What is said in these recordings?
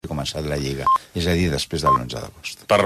començat la Lliga, és a dir, després de l'11 d'agost. Per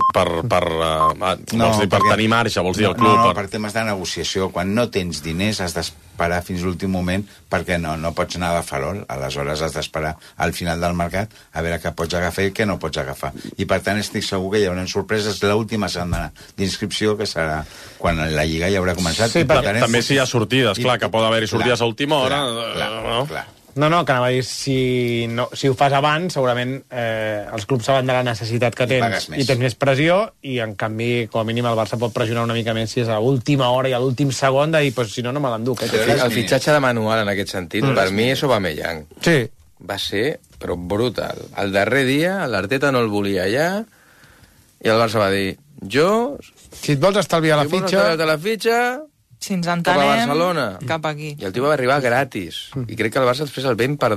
tenir marge, vols dir, el club? No, per temes de negociació. Quan no tens diners has d'esperar fins l'últim moment perquè no pots anar de farol. Aleshores has d'esperar al final del mercat a veure què pots agafar i què no pots agafar. I per tant estic segur que hi haurà sorpreses l'última setmana d'inscripció, que serà quan la Lliga ja haurà començat. Sí, també si hi ha sortides, clar, que pot haver-hi sortides a última hora. Clar. No, que anava a dir, si ho fas abans, segurament els clubs saben de la necessitat que tens i tens més pressió, i en canvi, com a mínim, el Barça pot pressionar una mica més si és a l'última hora i a l'últim segon de dir, pues, si no me l'enduc. El fitxatge de Manual, en aquest sentit, per mi és Aubameyang. Sí. Va ser, però brutal. El darrer dia, l'Arteta no el volia allà, i el Barça va dir, si et vols estalviar la fitxa... Si ens entenem, cap a Barcelona. Cap aquí. I el tio va arribar gratis. I crec que el Barça després el ven per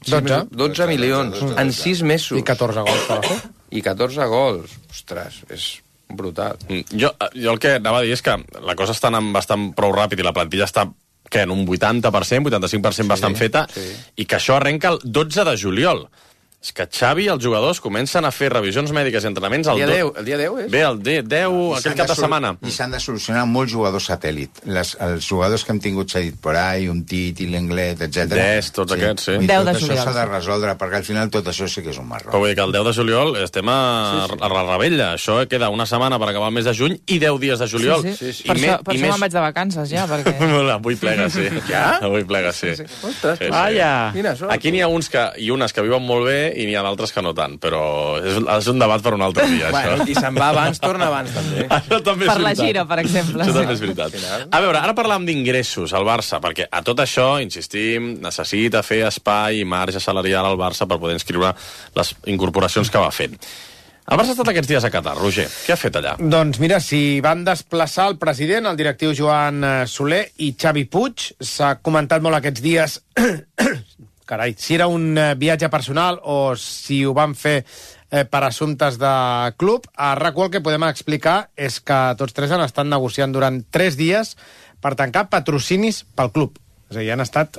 12 milions en 6 mesos. I 14 gols per fer. I 14 gols. Ostres, és brutal. Jo el que anava a dir és que la cosa està anant bastant prou ràpid i la plantilla està en un 80%, 85% bastant feta, i que això arrenca el 12 de juliol. És que Xavi i els jugadors comencen a fer revisions mèdiques i entrenaments el dia 10 és? Bé, el dia 10, aquell cap de setmana. I s'han de solucionar molts jugadors satèl·lit. Els jugadors que hem tingut cedit por ahí, un Tit, l'Englet, etc. Tots aquests, sí. I tot això s'ha de resoldre, perquè al final tot això sí que és un marró. Però vull dir que el 10 de juliol estem a la rebella. Això queda una setmana per acabar el mes de juny i 10 dies de juliol. Sí. Per això me'n vaig de vacances, ja, perquè... Avui plega, sí. Avui plega, sí. Ostres, aquí n'hi ha uns i unes que viuen molt bé i n'hi ha d'altres que no tant, però és un debat per un altre dia, això. Bueno, qui se'n va abans, torna abans, també. Això també és per la gira, per exemple. Això també és veritat. A veure, ara parlàvem d'ingressos al Barça, perquè a tot això, insistim, necessita fer espai i marge salarial al Barça per poder inscriure les incorporacions que va fent. El Barça ha estat aquests dies a Qatar. Roger, què ha fet allà? Doncs mira, si van desplaçar el president, el directiu Joan Soler i Xavi Puig, s'ha comentat molt aquests dies... Carai, si era un viatge personal o si ho van fer per assumptes de club. A RAC1 el que podem explicar és que tots tres han estat negociant durant 3 dies per tancar patrocinis pel club. És a dir, han estat...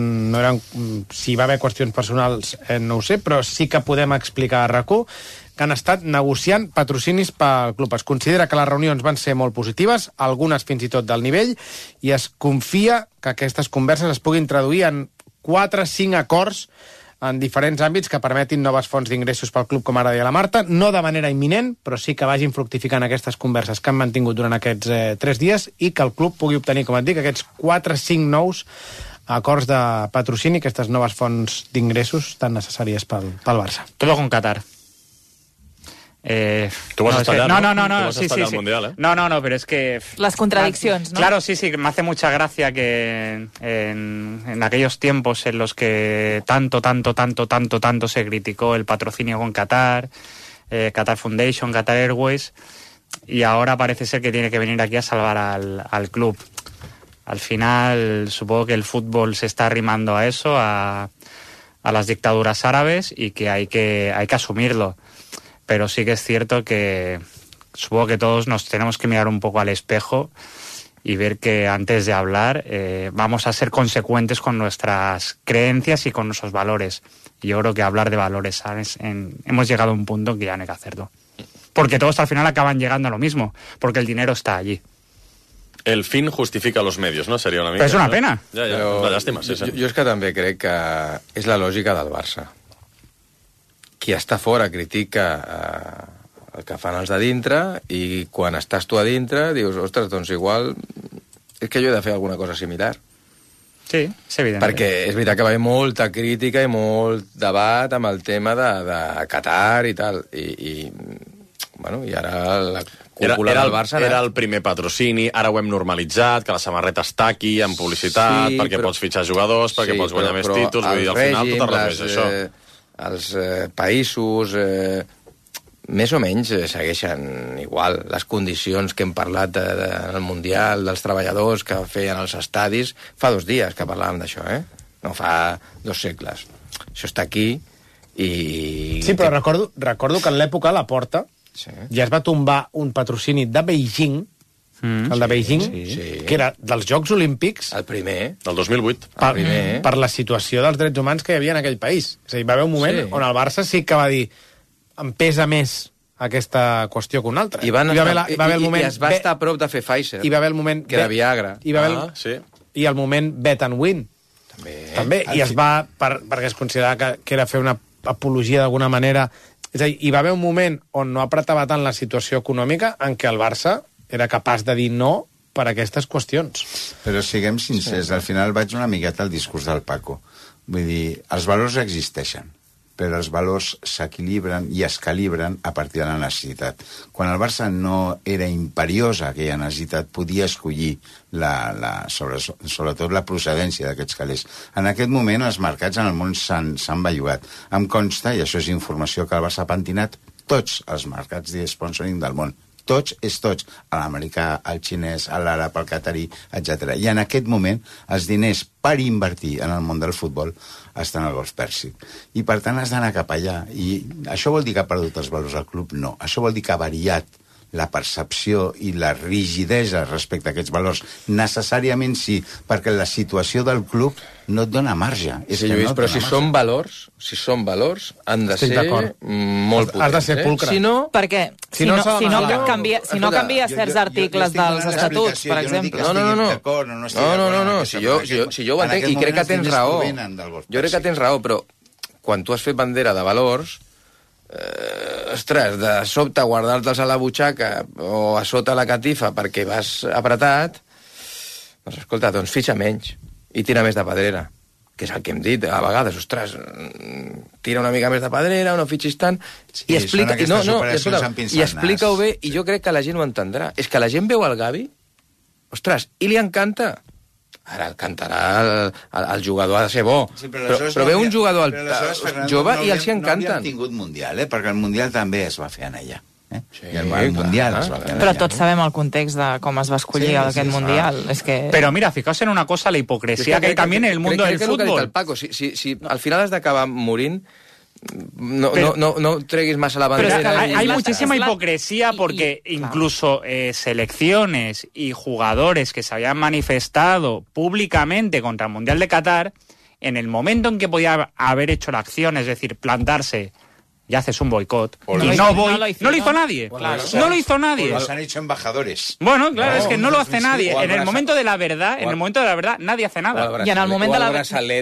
si va haver qüestions personals no ho sé, però sí que podem explicar a RAC1 que han estat negociant patrocinis pel club. Es considera que les reunions van ser molt positives, algunes fins i tot del nivell, i es confia que aquestes converses es puguin traduir en 4-5 acords en diferents àmbits que permetin noves fonts d'ingressos pel club, com ara deia la Marta, no de manera imminent, però sí que vagin fructificant aquestes converses que han mantingut durant aquests 3 dies i que el club pugui obtenir, com et dic, aquests 4-5 nous acords de patrocini, aquestes noves fonts d'ingressos tan necessàries pel Barça. Todo con Qatar. Tú vas a estar allá, ¿no? Tú vas a sí, estar sí, al sí. Mundial, ¿eh? No, pero es que... Las contradicciones, ¿no? Claro, sí, me hace mucha gracia que en aquellos tiempos en los que tanto se criticó el patrocinio con Qatar, Qatar Foundation, Qatar Airways, y ahora parece ser que tiene que venir aquí a salvar al club. Al final, supongo que el fútbol se está arrimando a eso, a las dictaduras árabes, y que hay que asumirlo. Pero sí que es cierto que supongo que todos nos tenemos que mirar un poco al espejo y ver que antes de hablar vamos a ser consecuentes con nuestras creencias y con nuestros valores. Y yo creo que hablar de valores, ¿sabes? Hemos llegado a un punto en que ya no hay que hacerlo. Porque todos al final acaban llegando a lo mismo, porque el dinero está allí. El fin justifica los medios, no? Seria una mica... Però és una pena. Ja, una llàstima, sí. Jo és que també crec que és la lògica del Barça. Qui està fora critica el que fan els de dintre i quan estàs tu a dintre dius, ostres, doncs igual és que jo he de fer alguna cosa similar. Sí, és evident. Perquè és veritat que va haver molta crítica i molt debat amb el tema de Qatar i tal. I ara la cúpula del Barça... Era el primer patrocini, ara ho hem normalitzat, que la samarreta està aquí, en publicitat, perquè pots fitxar jugadors, perquè pots guanyar més títols, vull dir, al final tot arrevés, això. Els països més o menys segueixen igual. Les condicions que hem parlat del Mundial, dels treballadors que feien els estadis, fa 2 dies que parlàvem d'això, no fa 2 segles. Això està aquí i... Sí, però recordo que en l'època a la Porta ja es va tombar un patrocini de Beijing, el de Beijing, que era dels Jocs Olímpics... El primer. Del 2008. Per la situació dels drets humans que hi havia en aquell país. És a dir, va haver un moment on el Barça sí que va dir em pesa més aquesta qüestió que una altra. I es va estar a prop de fer Pfizer, hi va haver el moment que era Viagra. I el moment bet and win. També. I es va, perquè es considerava que era fer una apologia d'alguna manera. És a dir, hi va haver un moment on no apretava tant la situació econòmica en què el Barça era capaç de dir no per aquestes qüestions. Però siguem sincers, al final vaig una miqueta al discurs del Paco. Vull dir, els valors existeixen, però els valors s'equilibren i es calibren a partir de la necessitat. Quan el Barça no era imperiosa aquella necessitat, podia escollir sobretot la procedència d'aquests calés. En aquest moment els mercats en el món s'han bellugat. Em consta, i això és informació, que el Barça ha pentinat tots els mercats de sponsoring del món. Tots és tots, l'americà, el xinès, l'àrab, el catarí, etc. I en aquest moment els diners per invertir en el món del futbol estan al Golf Pèrsic. I per tant has d'anar cap allà. I això vol dir que ha perdut els valors al club? No. Això vol dir que ha variat la percepció i la rigidesa respecte a aquests valors. Necessàriament sí, perquè la situació del club no et dona marge. Sí, Lluís, però si són valors, han de ser molt potents. Has de ser pulcre. Si no, perquè si no canvia certs articles dels estatuts, per exemple. No. Si jo ho entenc, i crec que tens raó. Jo crec que tens raó, però quan tu has fet bandera de valors, ostres, de sobte guardar-te'ls a la butxaca o a sota la catifa perquè vas apretat, doncs escolta, doncs fitxa menys i tira més de pedrera, que és el que hem dit a vegades, ostres, tira una mica més de pedrera, no fitxis tant, i explica-ho bé, i jo crec que la gent ho entendrà. És que la gent veu el Gavi, ostres, i li encanta. Ara el cantarà, el jugador ha de ser bo, sí, però veu un jugador jove i els hi encanten. No havíem tingut Mundial, perquè el Mundial també es va fer en allà. Sí, i el Mundial es va fer en allà. Però tots sabem el context de com es va escollir aquest Mundial. Es que... Pero mira, fijaos en una cosa, la hipocresía que hay también en el mundo del fútbol. Paco, si al final has d'acabar morint, no treguis más a la bandera. Pero es que hay muchísima hipocresía porque incluso selecciones y jugadores que se habían manifestado públicamente contra el Mundial de Qatar, en el momento en que podía haber hecho la acción, es decir, plantarse, ya haces un boicot. No lo hizo nadie. Claro. No lo hizo nadie. Los han hecho embajadores. Bueno, claro, es que no lo hace nadie. En el momento de la verdad, nadie hace nada. I en el moment de la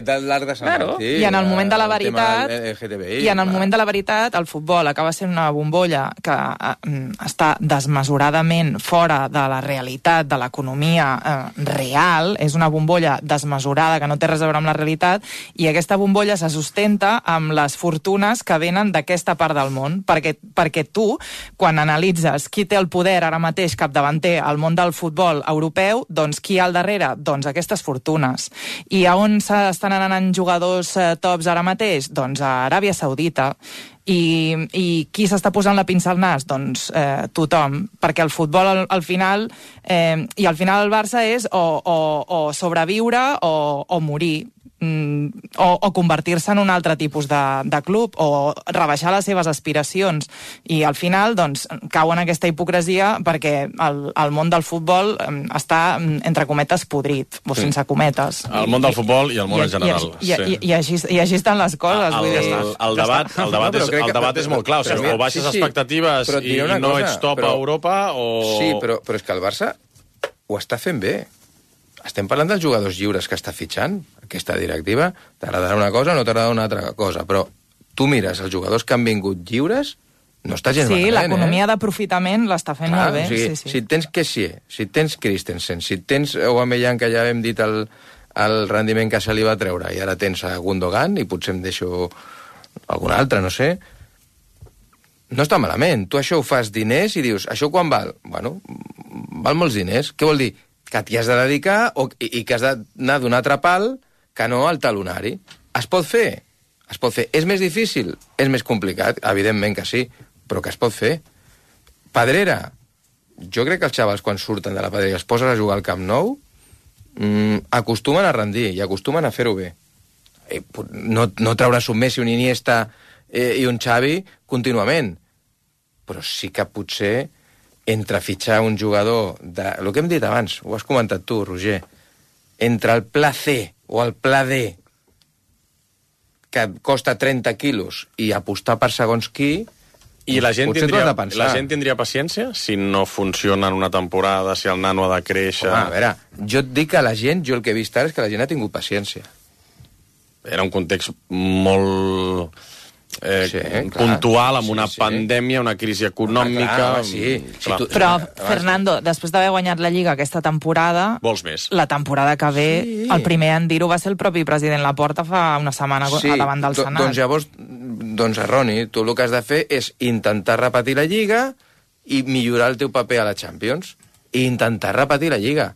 veritat, el futbol acaba sent una bombolla que està desmesuradament fora de la realitat, de l'economia real. És una bombolla desmesurada que no té res a veure amb la realitat, i aquesta bombolla se sustenta amb les fortunes que venen d'aquesta part del món, perquè tu, quan analitzes qui té el poder ara mateix capdavanter al món del futbol europeu, doncs qui hi ha al darrere? Doncs aquestes fortunes. I a on s'estan anant jugadors tops ara mateix? Doncs a Aràbia Saudita. I qui s'està posant la pinça al nas? Doncs tothom, perquè el futbol al final, i al final el Barça és o sobreviure o morir, o convertir-se en un altre tipus de club, o rebaixar les seves aspiracions, i al final doncs cau en aquesta hipocresia perquè el món del futbol està, entre cometes, podrit, o sense cometes. El món del futbol i el món en general. I així estan les coses. El debat és molt clar, o baixes expectatives i no ets top a Europa, o... Sí, però és que el Barça ho està fent bé. Estem parlant dels jugadors lliures que està fitxant aquesta directiva. T'agradarà una cosa o no t'agradarà una altra cosa, però tu mires els jugadors que han vingut lliures, no està gens malament. Sí, l'economia d'aprofitament l'està fent molt bé. Si tens Kessié, si tens Christensen, si tens Aubameyang, que ja hem dit el rendiment que se li va treure, i ara tens a Gundogan, i potser em deixo algun altre, no sé, no està malament. Tu això ho fas diners i dius, això quan val? Bueno, val molts diners. Què vol dir? Que t'hi has de dedicar i que has d'anar d'un altre pal que no al talonari. Es pot fer? Es pot fer. És més difícil? És més complicat? Evidentment que sí, però que es pot fer. Pedrera. Jo crec que els xavals, quan surten de la pedrera i es posen a jugar al Camp Nou, acostumen a rendir i acostumen a fer-ho bé. No trauràs un Messi, un Iniesta i un Xavi contínuament, però sí que potser entre fitxar un jugador el que hem dit abans, ho has comentat tu, Roger, entre el pla C o el pla D, que costa 30 quilos, i apostar per segons qui, I la gent, Potser t'ho has de pensar. la gent tindria paciència si no funciona en una temporada, si el nano ha de créixer... Home, a veure, jo et dic que la gent, jo el que he vist ara és que la gent ha tingut paciència. Era un context molt puntual, amb una pandèmia, una crisi econòmica... Clar, sí. Però, Fernando, després d'haver guanyat la Lliga aquesta temporada... Vols més? La temporada que ve, el primer en dir-ho va ser el propi president Laporta fa una setmana davant del Senat. Doncs llavors, Roni, tu el que has de fer és intentar repetir la Lliga i millorar el teu paper a la Champions. I intentar repetir la Lliga.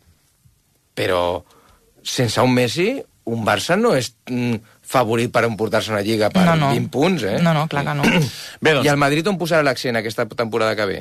Però sense un Messi, un Barça no és favorit per emportar-se una Lliga per 20 punts, eh? No, clar que no. Bé, doncs... I el Madrid on posarà l'accent aquesta temporada que ve?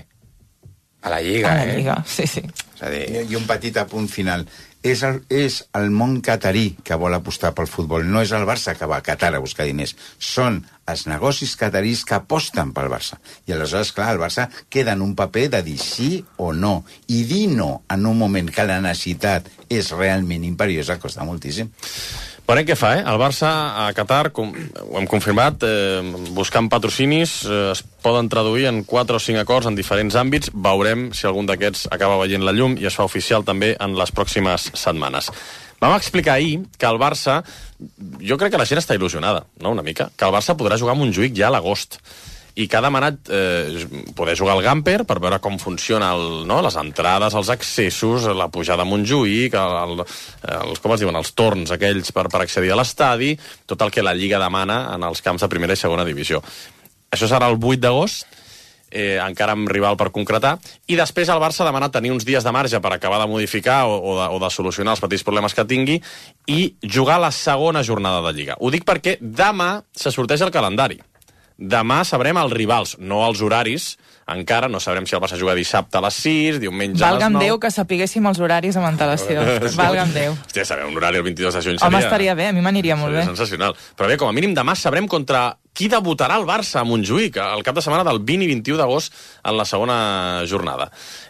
A la Lliga, A la Lliga, sí. És a dir... I un petit apunt final. És el món catarí que vol apostar pel futbol, no és el Barça que va a Qatar a buscar diners. Són els negocis catarís que aposten pel Barça. I aleshores, clar, el Barça queda en un paper de dir sí o no. I dir no en un moment que la necessitat és realment imperiosa costa moltíssim. Veurem què fa, El Barça a Qatar, ho hem confirmat, buscant patrocinis, es poden traduir en 4 o 5 acords en diferents àmbits. Veurem si algun d'aquests acaba veient la llum i es fa oficial també en les pròximes setmanes. Vam explicar ahir que el Barça, jo crec que la gent està il·lusionada, no?, una mica, que el Barça podrà jugar a Montjuïc ja a l'agost. I que ha demanat poder jugar al Gamper per veure com funciona les entrades, els accessos, la pujada a Montjuïc, com es diuen, els torns aquells per accedir a l'estadi, tot el que la Lliga demana en els camps de primera i segona divisió. Això serà el 8 d'agost, encara amb rival per concretar, i després el Barça demana tenir uns dies de marge per acabar de modificar o de solucionar els petits problemes que tingui i jugar la segona jornada de Lliga. Ho dic perquè demà se sorteja el calendari. Demà sabrem els rivals, no els horaris. Encara no sabrem si el Barça juga dissabte a les 6, diumenge a les 9... Valga'm Déu que sapiguéssim els horaris amb antelació. Valga'm Déu. Hòstia, saber un horari el 22 de juny seria... Home, estaria bé, a mi m'aniria molt bé. Sensacional. Però bé, com a mínim demà sabrem contra qui debutarà el Barça a Montjuïc el cap de setmana del 20 i 21 d'agost en la segona jornada.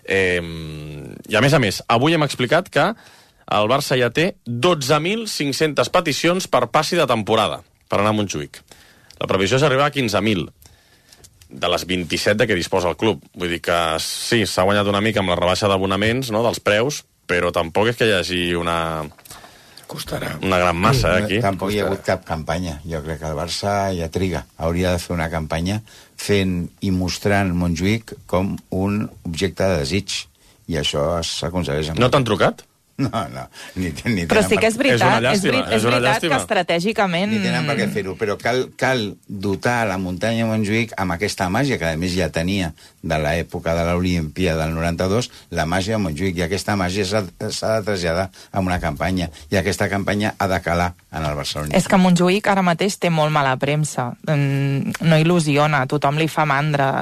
I a més, avui hem explicat que el Barça ja té 12.500 peticions per passi de temporada per anar a Montjuïc. La previsió és arribar a 15.000 de les 27 de què disposa el club. Vull dir que sí, s'ha guanyat una mica amb la rebaixa d'abonaments, no?, dels preus, però tampoc és que hi hagi una gran massa aquí. Tampoc hi ha hagut cap campanya. Jo crec que el Barça ja triga. Hauria de fer una campanya fent i mostrant Montjuïc com un objecte de desig. I això s'aconsegueix. No t'han trucat? No. Però sí que és veritat, és veritat que estratègicament... Ni tenen per què fer-ho, però cal dotar la muntanya Montjuïc amb aquesta màgia, que a més ja tenia de l'època de l'Olimpia del 92, la màgia de Montjuïc, i aquesta màgia s'ha de traslladar a una campanya, i aquesta campanya ha de calar en el Barcelona. És que Montjuïc ara mateix té molt mala premsa, no il·lusiona, tothom li fa mandra...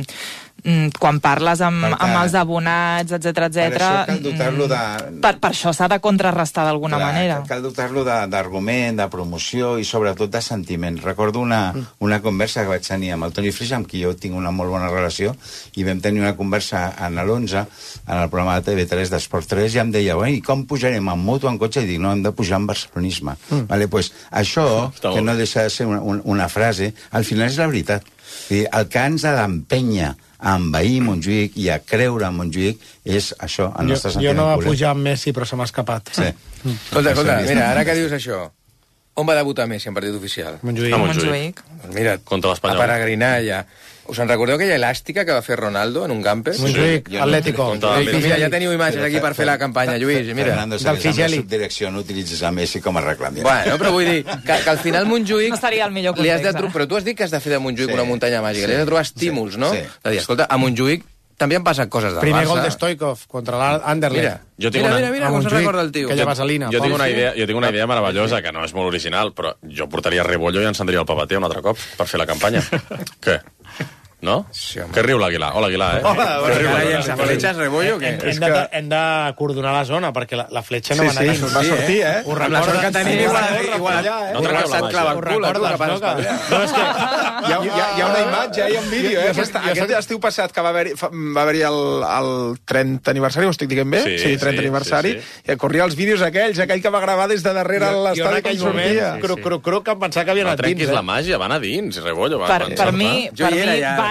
quan parles amb els abonats, etc. Per això cal dotar-lo de... Per això s'ha de contrarrestar d'alguna manera. Cal dotar-lo d'argument, de promoció i sobretot de sentiment. Recordo una conversa que vaig tenir amb el Toni Freix, amb qui jo tinc una molt bona relació, i vam tenir una conversa en l'11, en el programa de TV3 d'Esport 3, i em deia, i com pujarem, en moto o en cotxe? I dic, no, hem de pujar en barcelonisme. Vale, pues, això, que no deixa de ser una frase, al final és la veritat. El que ens ha d'empènyer a envair Montjuïc i a creure en Montjuïc és això, el nostre sentiment. Jo no va pujar amb Messi, però se m'ha escapat. Sí. Escolta, mira, ara que dius això, on va debutar Messi en partit oficial? Montjuïc. A Montjuïc. Doncs mira, contra l'Espanyol. A peregrinar allà. Us en recordeu aquella elàstica que va fer Ronaldo en un Gamper? Montjuïc, Atlético. Mira, ja teniu imatges aquí per fer la campanya, Lluís. Mira. Fernando, si eres amb la subdirecció, no utilitzis a Messi com a reclam. Bueno, però vull dir que al final Montjuïc... No estaria el millor context. Però tu has dit que has de fer de Montjuïc una muntanya màgica. Li has de trobar estímuls, no? Sí. De dir, escolta, a Montjuïc també han passat coses del Barça. Primer gol de Stoikov contra l'Anderlecht. Mira, com se'n recorda el tio. Aquella vaselina. Jo tinc una idea meravellosa, que no és molt original, però jo portaria Rebollo i encendria el papater un altre cop per fer la campanya. Què? No? Sí, que riu l'Aguilar. Hola, Aguilar, Hola, ara llença fletxes, Rebollo, què? Hem de coordinar la zona, perquè la fletxa no va anar dins. Va sortir, Ho recordes? que tenim igual allà, No te cau la màgia. Ho recordes, no? No, és que... Hi ha una imatge, hi ha un vídeo, Aquest estiu passat que va haver-hi el 30 aniversari, ho estic dient bé? Sí, 30 aniversari. I corria els vídeos aquell que va gravar des de darrere l'estadi que sortia. Cruc, em pensava que havia No anat dins. trenquis la màgia, va anar dins, Rebollo. Per mi va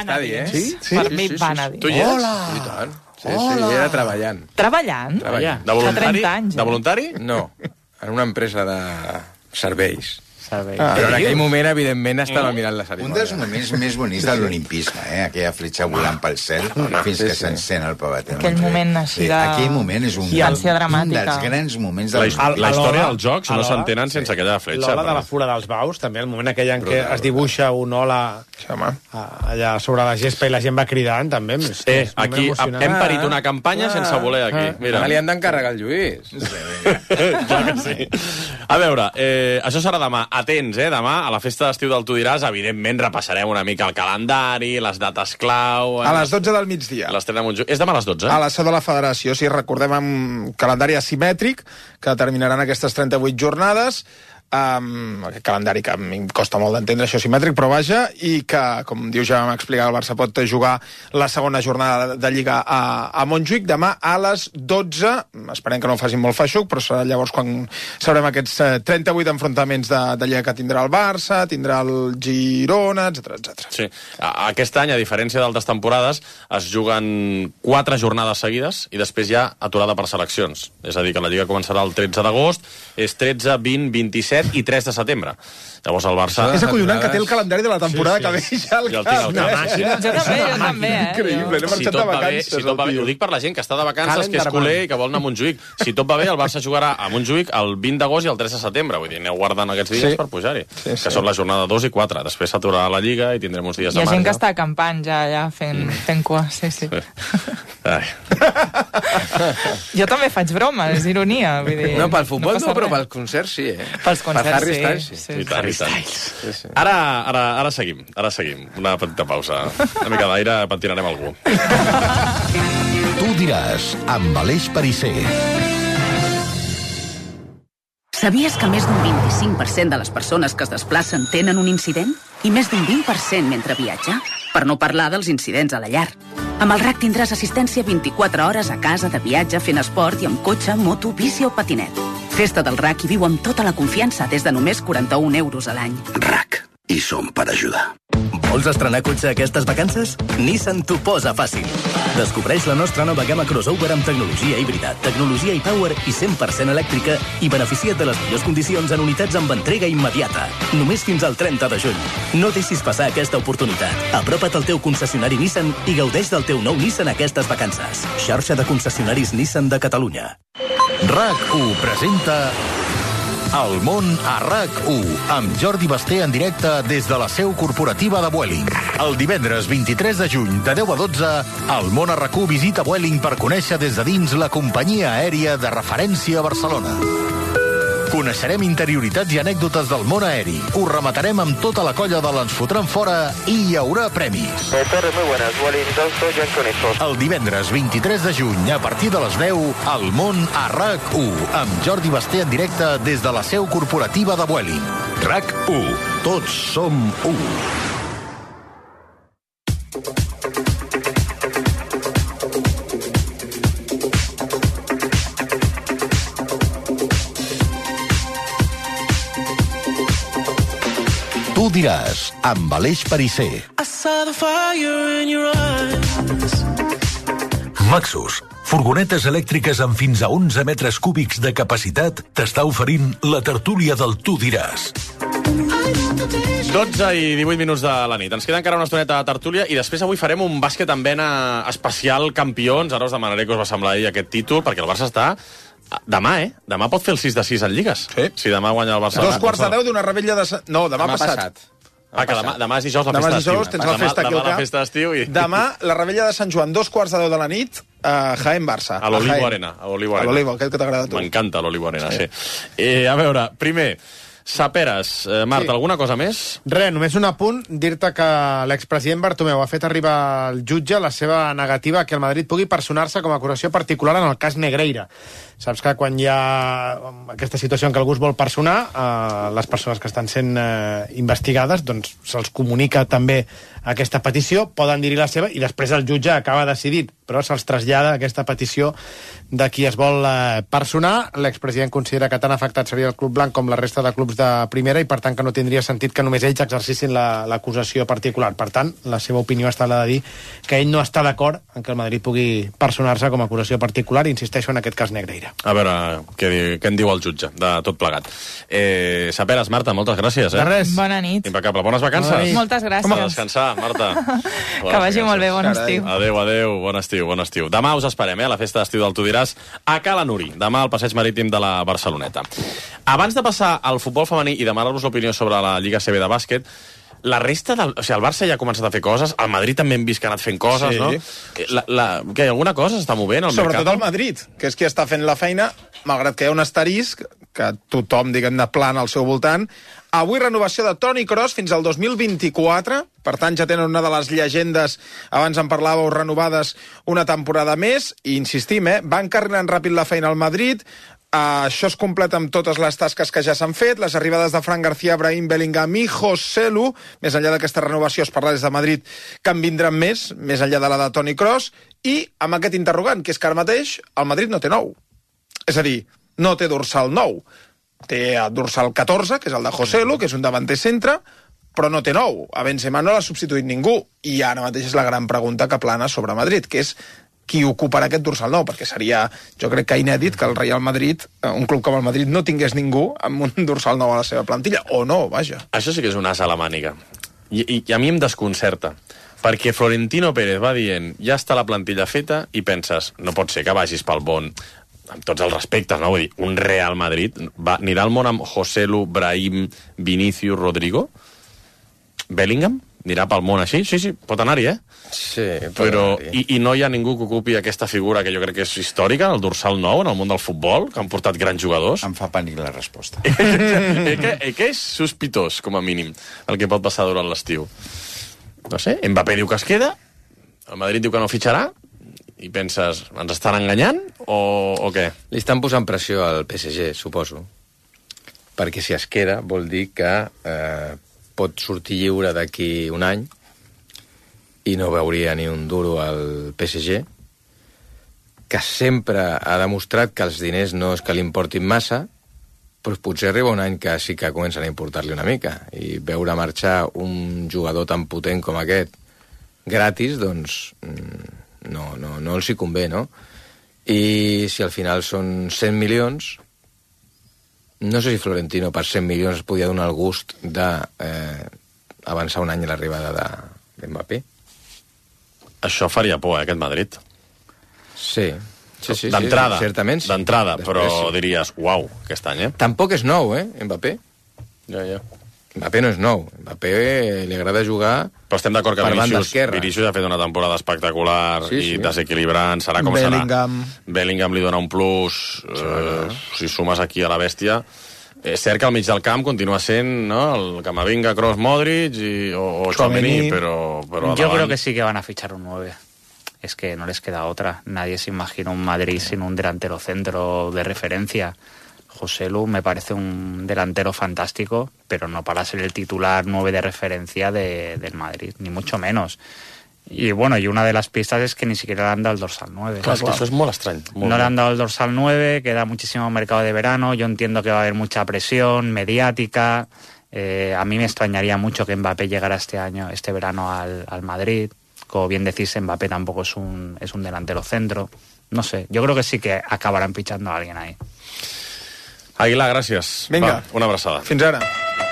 a l'estadi, eh? Sí? Per mi van a dins. Tu hi eres? Hola! I tant. Sí, era treballant. Treballant? De voluntari? 30 anys, De voluntari? No, en una empresa de serveis. Serveis. Però en aquell moment, evidentment, estava mirant la Un cerimònia. dels moments més bonics de l'olimpisme, aquella fletxa volant pel cel fins que s'encén el pavete. Aquell moment així de... Aquell moment és un Ànsia dramàtica. dels grans moments La de història dels jocs no a l'Ola, s'entenen sense aquella fletxa. L'ola de la Fura dels Baus, també, el moment aquell en què es dibuixa un ola allà sobre la gespa i la gent va cridant, també. Aquí hem parit una campanya sense voler, aquí. Mira. Li han d'encarregar el Lluís. Clar que sí. A veure, això serà demà. Atents, demà, a la festa d'estiu del Tu diràs, evidentment repassarem una mica el calendari, les dates clau... A les 12 del migdia. L'estrena Montjuïc. És demà a les 12? A la seu de la Federació, si recordem, amb calendari asimètric, que terminaran aquestes 38 jornades, aquest calendari que a mi em costa molt d'entendre, això simètric, però vaja, i que, com diu ja vam explicar, el Barça pot jugar la segona jornada de Lliga a Montjuïc demà a les 12. Esperem que no facin molt feixuc, però serà llavors quan sabrem aquests 38 enfrontaments de Lliga que tindrà el Barça, tindrà el Girona, etc. Sí. Aquest any, a diferència d'altres temporades, es juguen 4 jornades seguides i després hi ha aturada per seleccions. És a dir, que la Lliga començarà el 13 d'agost, és 13, 20, 27 i 3 de setembre. Llavors el Barça... És acollonant que té el calendari de la temporada que ve ja al cap. Jo també, Increïble, no marxat de vacances. Si tot va bé, ho dic per la gent que està de vacances, que és culer i que vol anar a Montjuïc. Si tot va bé, el Barça jugarà a Montjuïc el 20 d'agost i el 3 de setembre. Vull dir, aneu guardant aquests dies per pujar-hi. Que són la jornada 2 i 4. Després s'aturarà la Lliga i tindrem uns dies de marge. Hi ha gent que està acampant ja fent cua, sí. Jo també faig bromes, és ironia. No, pel futbol no, però pels concerts sí, Pels concerts sí. I tant. Ara seguim. Una petita pausa. Una mica d'aire, pentinarem algú. Tu diràs, amb Aleix Perisser. Sabies que més d'un 25% de les persones que es desplacen tenen un incident? I més d'un 20% mentre viatja? Per no parlar dels incidents a la llar. Amb el RAC tindràs assistència 24 hores a casa, de viatge, fent esport i amb cotxe, moto, bici o patinet. Festa del RAC i viu amb tota la confiança des de només 41 euros a l'any. RAC. I som per ajudar. Vols estrenar cotxe aquestes vacances? Nissan t'ho posa fàcil. Descobreix la nostra nova gamma crossover amb tecnologia híbrida, tecnologia e-Power i 100% elèctrica i beneficia't de les millors condicions en unitats amb entrega immediata. Només fins al 30 de juny. No deixis passar aquesta oportunitat. Apropa't al teu concessionari Nissan i gaudeix del teu nou Nissan aquestes vacances. Xarxa de concessionaris Nissan de Catalunya. RAC1 presenta El món a RAC1, amb Jordi Basté en directe des de la seu corporativa de Vueling. El divendres 23 de juny, de 10 a 12, el món a RAC1 visita Vueling per conèixer des de dins la companyia aèria de referència a Barcelona. Coneixerem interioritats i anècdotes del món aeri. Ho rematarem amb tota la colla de l'Ens Fotran Fora i hi haurà premis. El divendres 23 de juny, a partir de les 10, el món a RAC1, amb Jordi Basté en directe des de la seu corporativa de Vueling. RAC1. Tots som u. Tu diràs, amb Aleix Perisser. Maxus, furgonetes elèctriques amb fins a 11 metres cúbics de capacitat, t'està oferint la tertúlia del Tu diràs. 12 i 18 minuts de la nit. Ens queda encara una estoneta de tertúlia i després avui farem un bàsquet en vena especial campions. Ara us demanaré què us va semblar ahir aquest títol, perquè el Barça està... Demà, Demà pot fer el 6 de 6 en Lligues. Sí. Si demà guanya el Barça. 2:15 d'una rebella de... No, demà passat. Que demà és dijous la festa d'estiu. Tens la festa aquí al camp. Demà, la rebella de Sant Joan, 2:15 de la nit, Jaén-Barça. A l'Olivo Arena. A l'Olivo, aquest que t'agrada a tu. M'encanta l'Olivo Arena, sí. A veure, primer... Saperes, Marta, alguna cosa més? Res, només un apunt, dir-te que l'expresident Bartomeu ha fet arribar al jutge la seva negativa que el Madrid pugui personar-se com a acusació particular en el cas Negreira. Saps que quan hi ha aquesta situació en què algú es vol personar, les persones que estan sent investigades, doncs se'ls comunica també aquesta petició, poden dir-hi la seva, i després el jutge acaba decidit, però se'ls trasllada aquesta petició de qui es vol personar. L'expresident considera que tan afectat seria el Club Blanc com la resta de clubs de primera i, per tant, que no tindria sentit que només ells exercissin l'acusació particular. Per tant, la seva opinió està la de dir que ell no està d'acord en que el Madrid pugui personar-se com a acusació particular. Insisteixo en aquest cas Negreira. A veure què en diu el jutge de tot plegat. Saperes, Marta, moltes gràcies. De res. Bona nit. Impecable. Bones vacances. Moltes gràcies. A descansar, Marta. Que vagi molt bé, bon estiu. Adéu, bon estiu. Demà us esperem, a la festa d'estiu del Tu diràs, a Cala Nuri, demà al Passeig Marítim de la Barceloneta. Abans de passar al futbol femení i demanar-vos l'opinió sobre la Lliga CB de bàsquet, la resta del... O sigui, el Barça ja ha començat a fer coses, el Madrid també hem vist que ha anat fent coses, no? Que alguna cosa s'està movent al mercat? Sobretot el Madrid, que és qui està fent la feina, malgrat que hi ha un asterisc, que tothom, diguem-ne, plana al seu voltant. Avui renovació de Toni Kroos fins al 2024, per tant ja tenen una de les llegendes, abans en parlàveu, renovades una temporada més, i insistim, van carregant ràpid la feina al Madrid. Això es completa amb totes les tasques que ja s'han fet, les arribades de Fran García, Brahim Bellingham i Joselu. Més enllà d'aquesta renovació es parla des de Madrid que en vindran més enllà de la de Toni Kroos, i amb aquest interrogant, que és que ara mateix el Madrid no té nou. És a dir, no té dorsal nou. Té el dorsal 14, que és el de Joselu, que és un davanter centre, però no té nou. A Benzema no l'ha substituït ningú. I ara mateix és la gran pregunta que plana sobre Madrid, que és qui ocuparà aquest dorsal nou, perquè seria, jo crec que inèdit que el Real Madrid, un club com el Madrid, no tingués ningú amb un dorsal nou a la seva plantilla, o no, vaja. Això sí que és un as a la màniga. I a mi em desconcerta, perquè Florentino Pérez va dient, ja està la plantilla feta, i penses, no pot ser que vagis pel bon, amb tots els respectes, no? Vull dir, un Real Madrid anirà al món amb Joselu, Brahim, Vinicius, Rodrigo? Bellingham? Anirà pel món així? Sí, pot anar-hi, Sí, però i no hi ha ningú que ocupi aquesta figura que jo crec que és històrica, el dorsal nou en el món del futbol, que han portat grans jugadors? Em fa pànic la resposta. Que és sospitós, com a mínim, el que pot passar durant l'estiu. No sé, Mbappé diu que es queda, el Madrid diu que no fitxarà, i penses, ens estan enganyant o què? Li estan posant pressió al PSG, suposo. Perquè si es queda vol dir que pot sortir lliure d'aquí un any i no veuria ni un duro al PSG, que sempre ha demostrat que els diners no és que li importin massa, però potser arriba un any que sí que comencen a importar-li una mica, i veure marxar un jugador tan potent com aquest gratis, doncs no els hi convé, no? I si al final són 100 milions, no sé si Florentino per 100 milions es podia donar el gust d'avançar un any a l'arribada d'Mbappé. Això faria por, aquest Madrid. Sí. D'entrada, certament sí. D'entrada, però sí. Diries, uau, aquest any, Tampoc és nou, Mbappé. Ja. Mbappé no és nou. Mbappé li agrada jugar. Però estem d'acord que Vinícius ha fet una temporada espectacular i desequilibrant, serà com Bellingham. Serà. Bellingham li dona un plus, si sumes aquí a la bèstia. És cert que al mig del camp continua sent, ¿no?, el Camavinga, Kroos, Modric o Tchouaméni, pero yo creo que sí que van a fichar un 9. Es que no les queda otra. Nadie se imagina un Madrid sin un delantero centro de referencia. Joselu me parece un delantero fantástico, pero no para ser el titular 9 de referencia del Madrid, ni mucho menos. Y bueno, y una de las pistas es que ni siquiera le han dado el dorsal 9. Claro, es que eso es muy extraño. No le han dado el dorsal 9, queda muchísimo mercado de verano. Yo entiendo que va a haber mucha presión mediática. A mí me extrañaría mucho que Mbappé llegara este verano al Madrid. Como bien decís, Mbappé tampoco es un delantero centro. No sé, yo creo que sí que acabarán fichando a alguien ahí. Aguilar, gràcies. Vinga. Una abraçada. Fins ara.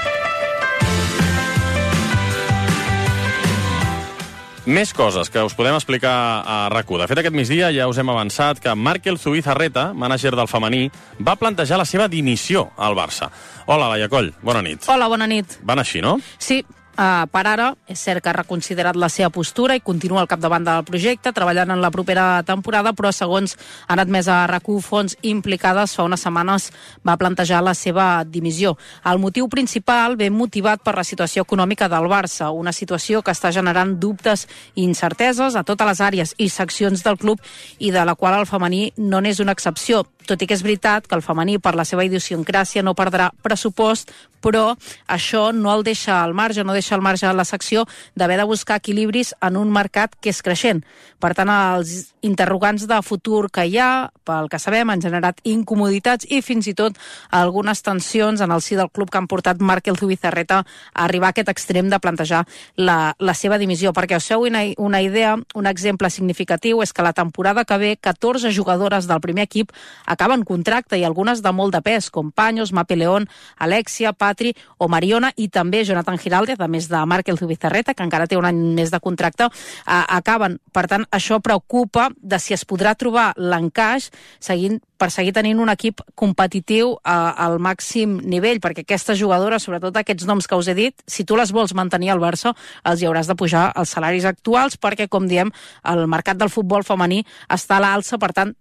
Més coses que us podem explicar a RAC1. De fet, aquest migdia ja us hem avançat que Markel Zubizarreta, mànager del femení, va plantejar la seva dimissió al Barça. Hola, Laia Coll, bona nit. Hola, bona nit. Van així, no? Sí. Per ara, és cert que ha reconsiderat la seva postura i continua al capdavant del projecte, treballant en la propera temporada, però segons han admès a RAC1 fonts implicades, fa unes setmanes va plantejar la seva dimissió. El motiu principal ve motivat per la situació econòmica del Barça, una situació que està generant dubtes i incerteses a totes les àrees i seccions del club i de la qual el femení no n'és una excepció. Tot i que és veritat que el femení, per la seva idiosincràsia, no perdrà pressupost, però això no el deixa al marge, no deixa deixa al marge la secció d'haver de buscar equilibris en un mercat que és creixent. Per tant, els interrogants de futur que hi ha, pel que sabem, han generat incomoditats i fins i tot algunes tensions en el si del club que han portat Markel Zubizarreta a arribar a aquest extrem de plantejar la seva dimissió. Perquè us feu una idea, un exemple significatiu és que la temporada que ve 14 jugadores del primer equip acaben contracte i algunes de molt de pes, com Paños, Mapi León, Alexia, Patri o Mariona, i també Jonathan Giraldez, a més de Markel Zubizarreta, que encara té un any més de contracte, acaben. Per tant, això preocupa de si es podrà trobar l'encaix per seguir tenint un equip competitiu al màxim nivell, perquè aquestes jugadores, sobretot aquests noms que us he dit, si tu les vols mantenir al Barça, els hi hauràs de pujar els salaris actuals, perquè, com diem, el mercat del futbol femení està a l'alça, per tant,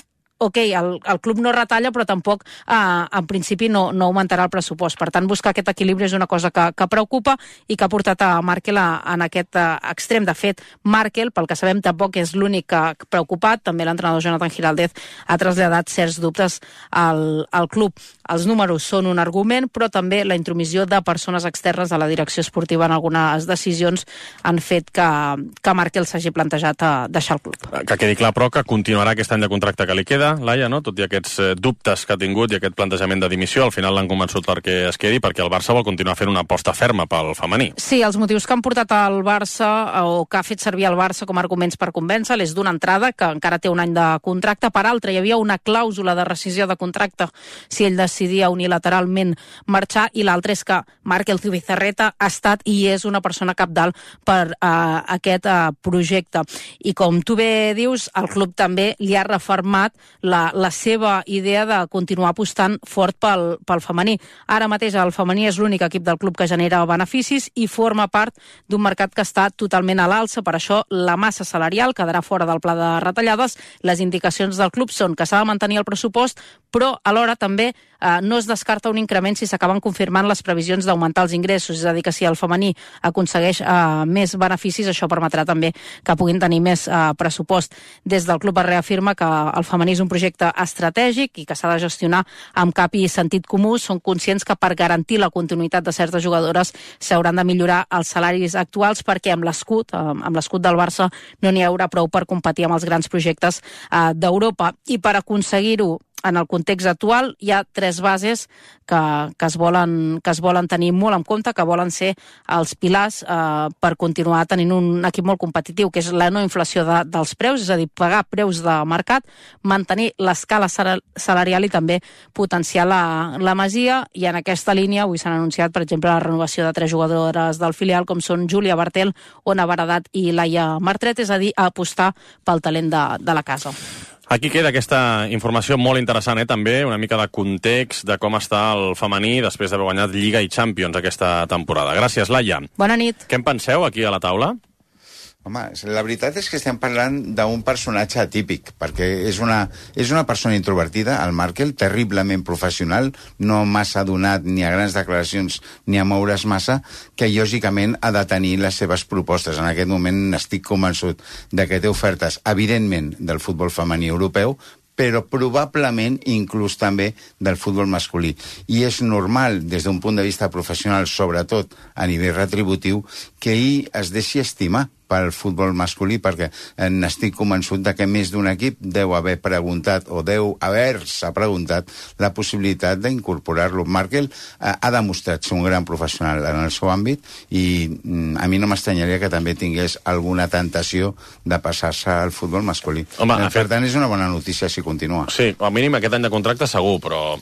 el club no retalla, però tampoc en principi no augmentarà el pressupost. Per tant, buscar aquest equilibri és una cosa que preocupa i que ha portat a Markel en aquest extrem. De fet, Markel, pel que sabem, tampoc és l'únic preocupat. També l'entrenador Jonathan Giraldez ha traslladat certs dubtes al club. Els números són un argument, però també la intromissió de persones externes a la direcció esportiva en algunes decisions han fet que Markel s'hagi plantejat a deixar el club. Que quedi clar, però, que continuarà aquest any de contracte que li queda, Laia, no? Tot i aquests dubtes que ha tingut i aquest plantejament de dimissió, al final l'han convençut perquè es quedi, perquè el Barça vol continuar fent una aposta ferma pel femení. Sí, els motius que han portat al Barça o que ha fet servir el Barça com a arguments per convèncer és d'una entrada, que encara té un any de contracte, per altra hi havia una clàusula de rescissió de contracte si ell decidia unilateralment marxar, i l'altra és que Markel Zubizarreta ha estat i és una persona cabdal per aquest projecte. I com tu bé dius, el club també li ha refermat la seva idea de continuar apostant fort pel femení. Ara mateix el femení és l'únic equip del club que genera beneficis i forma part d'un mercat que està totalment a l'alça. Per això la massa salarial quedarà fora del pla de retallades. Les indicacions del club són que s'ha de mantenir el pressupost, però alhora també no es descarta un increment si s'acaben confirmant les previsions d'augmentar els ingressos. És a dir, que si el femení aconsegueix més beneficis, això permetrà també que puguin tenir més pressupost. Des del club es reafirma que el femení és un projecte estratègic i que s'ha de gestionar amb cap i sentit comú. Són conscients que per garantir la continuïtat de certes jugadores s'hauran de millorar els salaris actuals, perquè amb l'escut del Barça no n'hi haurà prou per competir amb els grans projectes d'Europa. I per aconseguir-ho en el context actual hi ha 3 bases que es volen tenir molt en compte, que volen ser els pilars per continuar tenint un equip molt competitiu, que és la no inflació dels preus, és a dir, pagar preus de mercat, mantenir l'escala salarial i també potenciar la masia. I en aquesta línia avui s'han anunciat, per exemple, la renovació de 3 jugadores del filial, com són Júlia Bartel, Ona Baradat i Laia Martret, és a dir, a apostar pel talent de la casa. Aquí queda aquesta informació molt interessant, també, una mica de context de com està el femení després d'haver guanyat Lliga i Champions aquesta temporada. Gràcies, Laia. Bona nit. Què en penseu aquí a la taula? Home, la veritat és que estem parlant d'un personatge atípic, perquè és una persona introvertida, el Markel, terriblement professional, no massa donat ni a grans declaracions ni a moure's massa, que lògicament ha de tenir les seves propostes. En aquest moment estic convençut de que té ofertes, evidentment, del futbol femení europeu, però probablement inclús també del futbol masculí. I és normal, des d'un punt de vista professional, sobretot a nivell retributiu, que ell es deixi estimar pel futbol masculí, perquè n'estic convençut de que més d'un equip deu haver preguntat o deu haver-se preguntat la possibilitat d'incorporar-lo. Markel ha demostrat ser un gran professional en el seu àmbit i a mi no m'estranyaria que també tingués alguna tentació de passar-se al futbol masculí. Home, per tant, és una bona notícia si continua. Sí, al mínim aquest any de contracte segur, però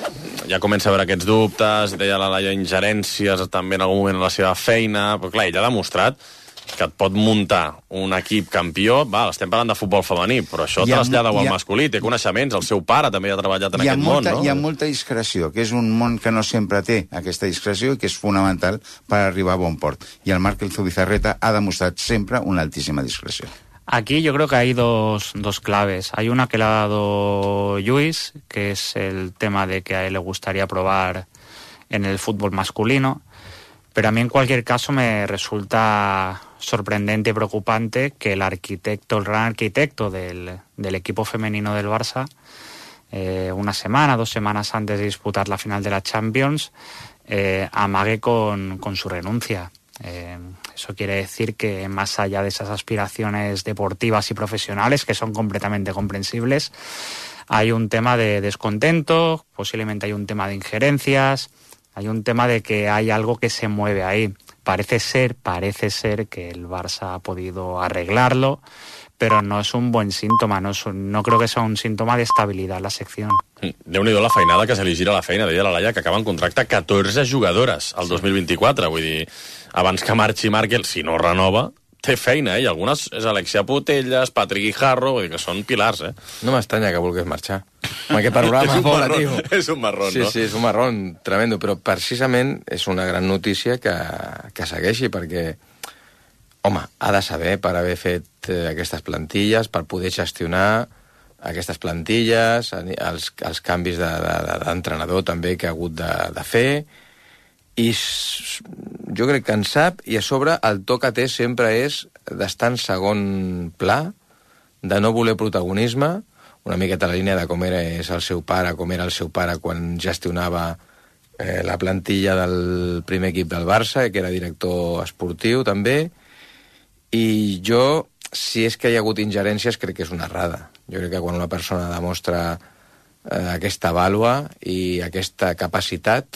ja comença a haver aquests dubtes, deia la Laia, ingerències també en algun moment en la seva feina, però clar, ell ha demostrat que et pot muntar un equip campió. Estem parlant de futbol femení, però això trasllada-ho al masculí, té coneixements, el seu pare també ha treballat en aquest món, no? Hi ha molta discreció, que és un món que no sempre té aquesta discreció i que és fonamental per arribar a bon port. I el Markel Zubizarreta ha demostrat sempre una altíssima discreció. Aquí yo creo que hay dos claves. Hay una que le ha dado Lluís, que es el tema de que a él le gustaría probar en el fútbol masculino, pero a mí en cualquier caso me resulta sorprendente y preocupante que el gran arquitecto del equipo femenino del Barça, una semana, 2 semanas antes de disputar la final de la Champions, amague con su renuncia. Eso quiere decir que más allá de esas aspiraciones deportivas y profesionales, que son completamente comprensibles, hay un tema de descontento, posiblemente hay un tema de injerencias, hay un tema de que hay algo que se mueve ahí. Parece ser que el Barça ha podido arreglarlo, però no és un bon símptoma, no creo que sea un símptoma de estabilidad en la sección. Déu-n'hi-do la feinada que se li gira la feina, deia la Laia, que acaba en contracte 14 jugadores al 2024, vull dir, abans que marxi Markel, si no renova, té feina, i algunes és Alexia Putellas, Patrick Guijarro, vull dir que són pilars, No m'estranya que vulguis marxar. Amb aquest panorama, és un marrón, sí, no? Sí, és un marrón tremendo, però precisament és una gran notícia que segueixi, perquè home, ha de saber, per haver fet aquestes plantilles, per poder gestionar aquestes plantilles, els canvis d'entrenador també que ha hagut de fer, i jo crec que en sap, i a sobre el to que té sempre és d'estar en segon pla, de no voler protagonisme, una miqueta la línia de com era el seu pare quan gestionava la plantilla del primer equip del Barça, que era director esportiu també, i jo, si és que hi ha hagut ingerències, crec que és una errada. Jo crec que quan una persona demostra aquesta vàlua i aquesta capacitat,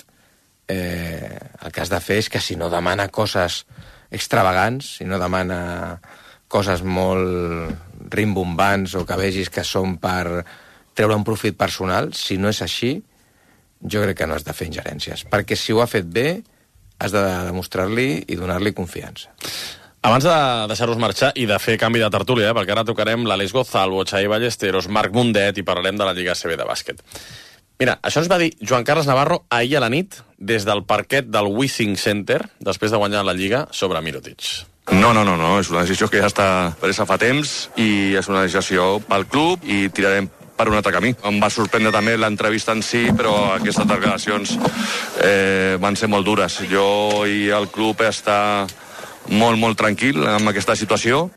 el que has de fer és que si no demana coses extravagants, si no demana coses molt rimbombants o que vegis que són per treure un profit personal, si no és així, jo crec que no has de fer ingerències. Perquè si ho ha fet bé, has de demostrar-li i donar-li confiança. Abans de deixar-vos marxar i de fer canvi de tertúlia, perquè ara tocarem l'Àlex Gonzalo, Xavi Ballesteros, Marc Mundet i parlarem de la Lliga ACB de bàsquet. Mira, això ens va dir Joan Carles Navarro ahir a la nit des del parquet del Wissing Center, després de guanyar la Lliga sobre Mirotic. No, és una decisió que ja està presa fa temps i és una decisió pel club i tirarem per un altre camí. Em va sorprendre també l'entrevista en si, però aquestes declaracions van ser molt dures. Jo i el club està molt tranquil amb aquesta situació.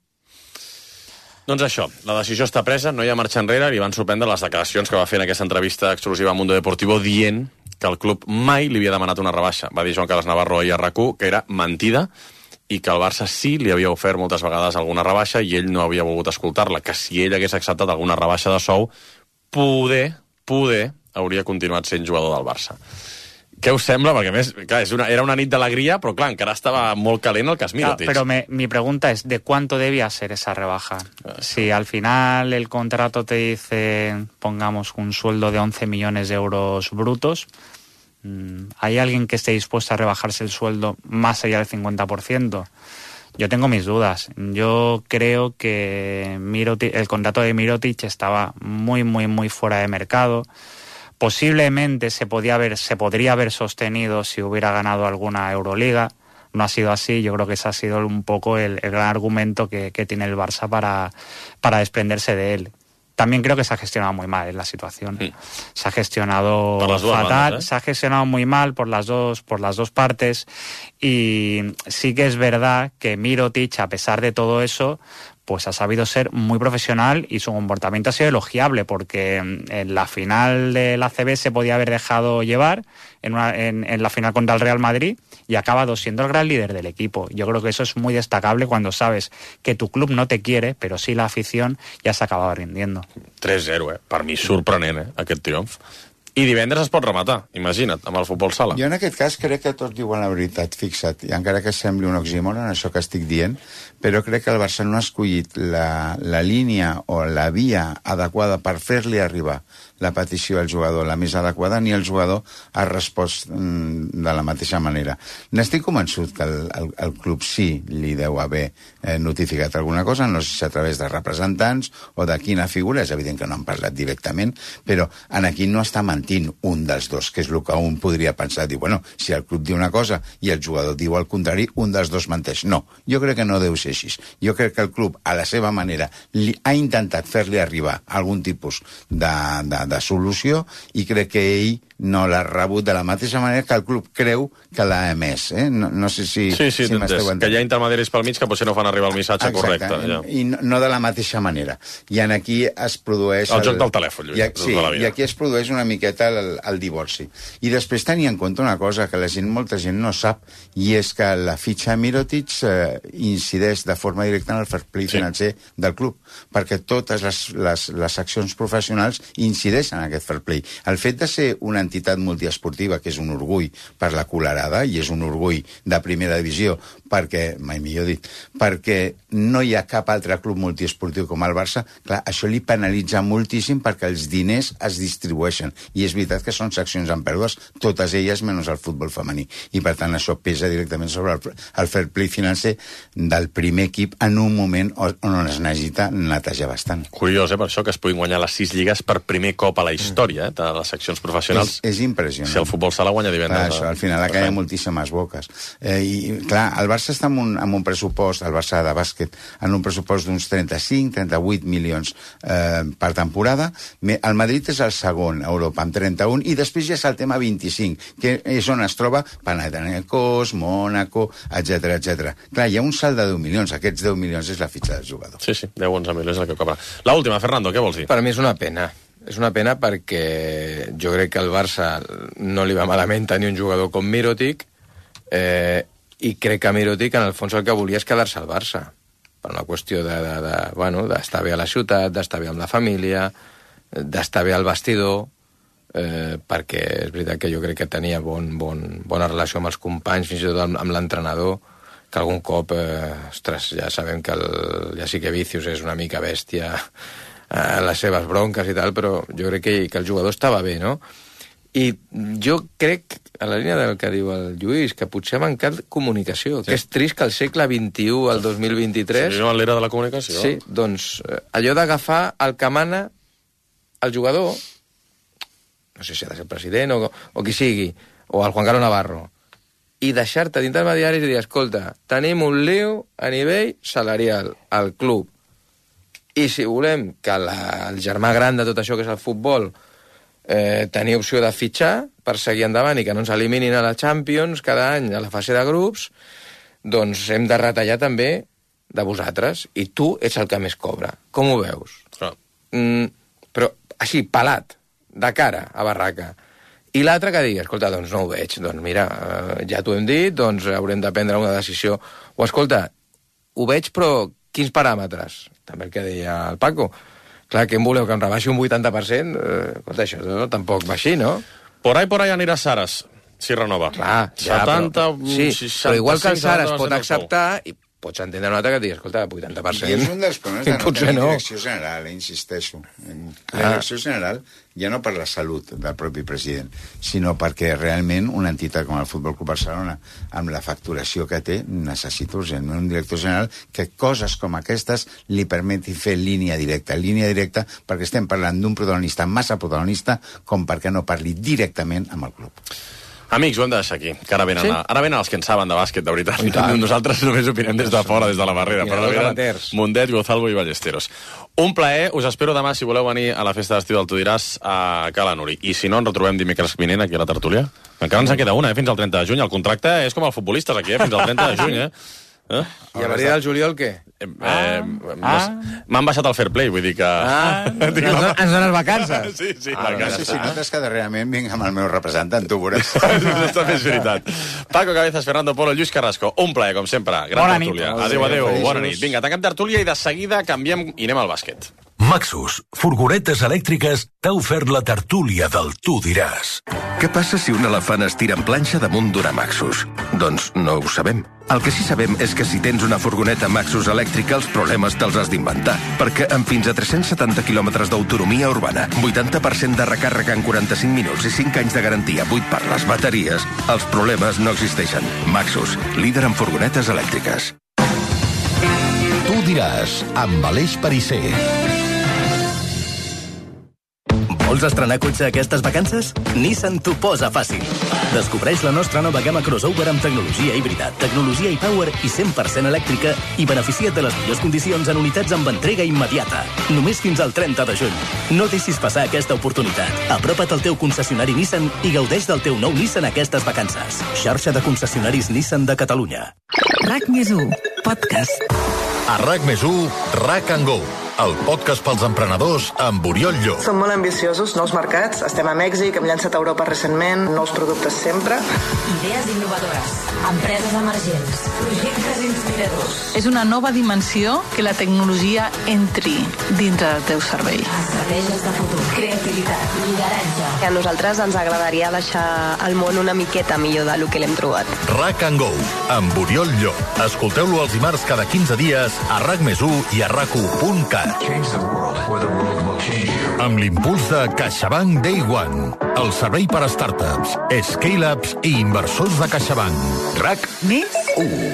Doncs això, la decisió està presa, no hi ha marxa enrere, i van sorprendre les declaracions que va fer en aquesta entrevista exclusiva a Mundo Deportivo dient que el club mai li havia demanat una rebaixa. Va dir Joan Carles Navarro ahir a RAC1 que era mentida i que el Barça sí li havia ofert moltes vegades alguna rebaixa i ell no havia volgut escoltar-la, que si ell hagués acceptat alguna rebaixa de sou, poder hauria continuat sent jugador del Barça. Què us sembla? Perquè, a més, clar, era una nit d'alegria, però, clar, encara estava molt calent el cas Mirotic. Pero mi pregunta es, ¿de cuánto debía ser esa rebaja? Si al final el contrato te dice, pongamos, un sueldo de 11 millones de euros brutos, ¿hay alguien que esté dispuesto a rebajarse el sueldo más allá del 50%? Yo tengo mis dudas. Yo creo que el contrato de Mirotic estaba muy fuera de mercado. Posiblemente se podría haber sostenido si hubiera ganado alguna Euroliga. No ha sido así. Yo creo que ese ha sido un poco el gran argumento que tiene el Barça para desprenderse de él. También creo que se ha gestionado muy mal la situación. Sí. Se ha gestionado fatal, bandas, se ha gestionado muy mal por las dos partes, y sí que es verdad que Mirotic, a pesar de todo eso, pues ha sabido ser muy profesional y su comportamiento ha sido elogiable, porque en la final del ACB se podía haber dejado llevar en la final contra el Real Madrid y ha acabado siendo el gran líder del equipo. Yo creo que eso es muy destacable cuando sabes que tu club no te quiere, pero sí la afición, ja s'ha acabat rindiendo. 3-0, Per mi sorprenent, aquest triomf. I divendres es pot rematar, imagina't, amb el futbol sala. Jo en aquest cas crec que tots diuen la veritat, fixa't, i encara que sembli un oxímoron això que estic dient, però crec que el Barça no ha escollit la línia o la via adequada per fer-li arribar la petició al jugador, la més adequada, ni el jugador ha respost de la mateixa manera. N'estic convençut que el club sí li deu haver notificat alguna cosa, no sé si a través de representants o de quina figura, és evident que no han parlat directament, però aquí no està mentint un dels dos, que és el que un podria pensar, dir, bueno, si el club diu una cosa i el jugador diu el contrari, un dels dos menteix. No, jo crec que no deu ser així. Jo crec que el club, a la seva manera, ha intentat fer-li arribar algun tipus de solució, i crec que ell no l'ha rebut de la mateixa manera que el club creu que l'ha emès. No sé si m'esteu entenent. Que hi ha intermediaris pel mig que potser no fan arribar el missatge correcte. I no de la mateixa manera. I aquí es produeix... El joc del telèfon, Lluís. Sí, i aquí es produeix una miqueta el divorci. I després tenir en compte una cosa que molta gent no sap, i és que la fitxa Mirotic incideix de forma directa en el fair play financer del club, perquè totes les accions professionals incideixen en aquest fair play. El fet de ser una entitat multiesportiva, que és un orgull per la Colerada, i és un orgull de primera divisió, perquè, mai millor dit, perquè no hi ha cap altre club multiesportiu com el Barça, clar, això li penalitza moltíssim perquè els diners es distribueixen. I és veritat que són seccions amb pèrdues, totes elles menys el futbol femení. I per tant això pesa directament sobre el fair play financer del primer equip en un moment on es necessita netejar bastant. Curiós, per això, que es puguin guanyar les 6 lligues per primer cop a la història de les seccions professionals. És impressionant. Si el futbol sala guanya divendres. Això, al final ha caia moltíssimes boques. I clar, el Barça està amb un pressupost, el Barça de bàsquet, en un pressupost d'uns 35-38 milions per temporada. El Madrid és el segon a Europa, amb 31, i després ja és el tema 25, que és on es troba Panathinaikos, Mónaco, etc. Clar, hi ha un salt de 10 milions. Aquests 10 milions és la fitxa del jugador. Sí, 10-11 milions és el que cobra. L'última, Fernando, què vols dir? Per mi és una pena. És una pena perquè jo crec que al Barça no li va malament tenir un jugador com Mirotic, i crec que Mirotic, en el fons, el que volia és quedar-se al Barça. Per una qüestió d'estar bé a la ciutat, d'estar bé amb la família, d'estar bé al vestidor, perquè és veritat que jo crec que tenia bona relació amb els companys, fins i tot amb l'entrenador, que algun cop, ja sabem que ja sí que Vicius és una mica bèstia en les seves bronques i tal, però jo crec que el jugador estava bé, no? I jo crec, a la línia del que diu el Lluís, que potser ha mancat comunicació, que és trist que al segle XXI, al 2023... Sí, l'era de la comunicació. Sí, doncs allò d'agafar el que mana el jugador, no sé si ha de ser el president o qui sigui, o el Juan Carlos Navarro, i deixar-te d'intermediaris i dir, escolta, tenim un lío a nivell salarial al club, i si volem que el germà gran de tot això que és el futbol tenir opció de fitxar per seguir endavant i que no ens eliminin a la Champions cada any a la fase de grups, doncs hem de retallar també de vosaltres, i tu ets el que més cobra. Com ho veus? Però així, pelat, de cara a barraca. I l'altre que digui, escolta, doncs no ho veig, doncs mira, ja t'ho hem dit, doncs haurem de prendre una decisió. O escolta, ho veig, però quins paràmetres? També el que deia el Paco. Clar, que em voleu que em rebaixi un 80%? Escolta, això tampoc va així, no? Por ahí anirà Saras, si renova. Clar, 70, sí, 65, però igual que el Saras pot acceptar, i pots entendre una altra que et digui, escolta, 80%. I és un dels problemes de no tenir direcció general, insisteixo. La direcció general ja no per la salut del propi president, sinó perquè realment una entitat com el Futbol Club Barcelona, amb la facturació que té, necessita urgentment un director general que coses com aquestes li permeti fer línia directa perquè estem parlant d'un protagonista, massa protagonista, com perquè no parli directament amb el club. Amics, ho hem de deixar aquí, que ara venen els que en saben de bàsquet, de veritat. Nosaltres només opinem des de fora, des de la barrera, però venen Mundet, Gozalvo i Ballesteros. Un plaer, us espero demà, si voleu venir a la festa d'estiu del Tu diràs a Cala Nuri. I si no, ens retrobem dimecres vinent aquí a la tertúlia. Encara ens en queda una, fins al 30 de juny. El contracte és com els futbolistes aquí, fins al 30 de juny, I a partir del juliol, què? M'han baixat el fair play, vull dir que... Ens dones vacances. Sí, notes que darrerament vinc amb el meu representant, tu veuràs. Està més veritat. Paco Cabezas, Fernando Polo, Lluís Carrasco, un plaer, com sempre. Gran tertúlia. Adéu, bona nit. Vinga, tanquem tertúlia i de seguida canviem i anem al bàsquet. Maxus, furgonetes elèctriques, t'ha ofert la tertúlia del Tu diràs. Què passa si un elefant es tira en planxa damunt d'una Maxus? Doncs no ho sabem. El que sí sabem és que si tens una furgoneta Maxus elèctrica, els problemes te'ls has d'inventar. Perquè amb fins a 370 quilòmetres d'autonomia urbana, 80% de recàrrega en 45 minuts i 5 anys de garantia buit per les bateries, els problemes no existeixen. Maxus, líder en furgonetes elèctriques. Tu diràs, amb Aleix Perisser. Vols estrenar cotxe aquestes vacances? Nissan t'ho posa fàcil. Descobreix la nostra nova gamma crossover amb tecnologia híbrida, tecnologia e-Power i 100% elèctrica i beneficia't de les millors condicions en unitats amb entrega immediata. Només fins al 30 de juny. No deixis passar aquesta oportunitat. Apropa't al teu concessionari Nissan i gaudeix del teu nou Nissan aquestes vacances. Xarxa de concessionaris Nissan de Catalunya. RAC+1, podcast. A RAC+1, RAC & Go, el podcast pels emprenedors amb Oriol Llop. Som molt ambiciosos, nous mercats, estem a Mèxic, hem llançat a Europa recentment, nous productes sempre. Idees innovadores, empreses emergents, projectes inspiradors. És una nova dimensió que la tecnologia entri dintre del teu cervell. Estratègies de futur, creativitat, lideratge. A nosaltres ens agradaria deixar el món una miqueta millor del que l'hem trobat. RAC & Go, amb Oriol Llop. Escolteu-lo els dimarts cada 15 dies a RAC+1 i a RAC1.cat. Amb l'impuls de CaixaBank Day One, el servei per a startups, scale-ups i inversors de CaixaBank. RAC+1.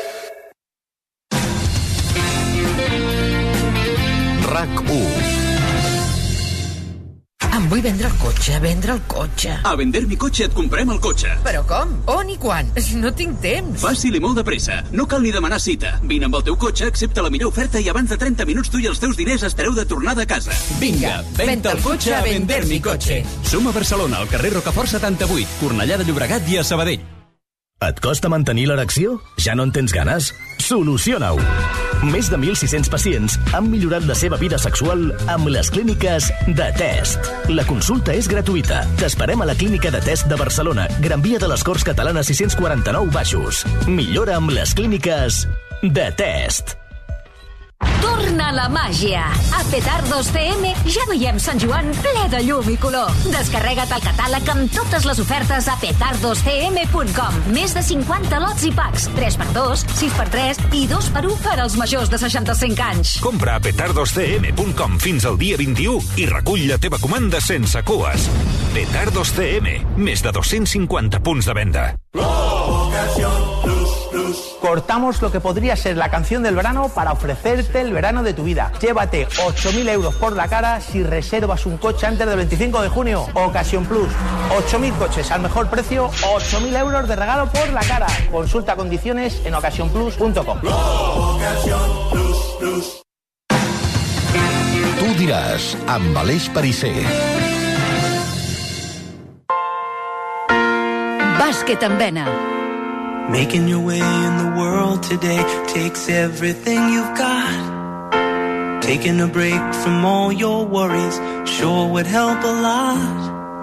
RAC1. Em vull vendre el cotxe. A Vender mi cotxe et comprem el cotxe. Però com? On i quan? No tinc temps. Fàcil i molt de pressa. No cal ni demanar cita. Vine amb el teu cotxe, accepta la millor oferta i abans de 30 minuts tu i els teus diners estareu de tornada a casa. Vinga, venta el cotxe a Vender mi cotxe. Som a Barcelona, al carrer Rocafort 78, Cornellà de Llobregat i a Sabadell. Et costa mantenir l'erecció? Ja no en tens ganes? Soluciona-ho! Més de 1.600 pacients han millorat la seva vida sexual amb les clíniques de Test. La consulta és gratuïta. T'esperem a la clínica de Test de Barcelona, Gran Via de les Corts Catalanes 649 Baixos. Millora amb les clíniques de Test. Torna la màgia! A Petardos CM ja veiem Sant Joan ple de llum i color. Descarrega't el catàleg amb totes les ofertes a petardoscm.com. Més de 50 lots i packs. 3x2, 6x3 i 2x1 per als majors de 65 anys. Compra a petardoscm.com fins al dia 21 i recull la teva comanda sense cues. Petardos CM, més de 250 punts de venda. Cortamos lo que podría ser la canción del verano para ofrecerte el verano de tu vida. Llévate 8.000 euros por la cara si reservas un coche antes del 25 de junio. Ocasión Plus. 8.000 coches al mejor precio, 8.000 euros de regalo por la cara. Consulta condiciones en ocasiónplus.com. Tu diràs, amb Aleix Perisser. Bàsquet en vena. Making your way in the world today takes everything you've got. Taking a break from all your worries sure would help a lot.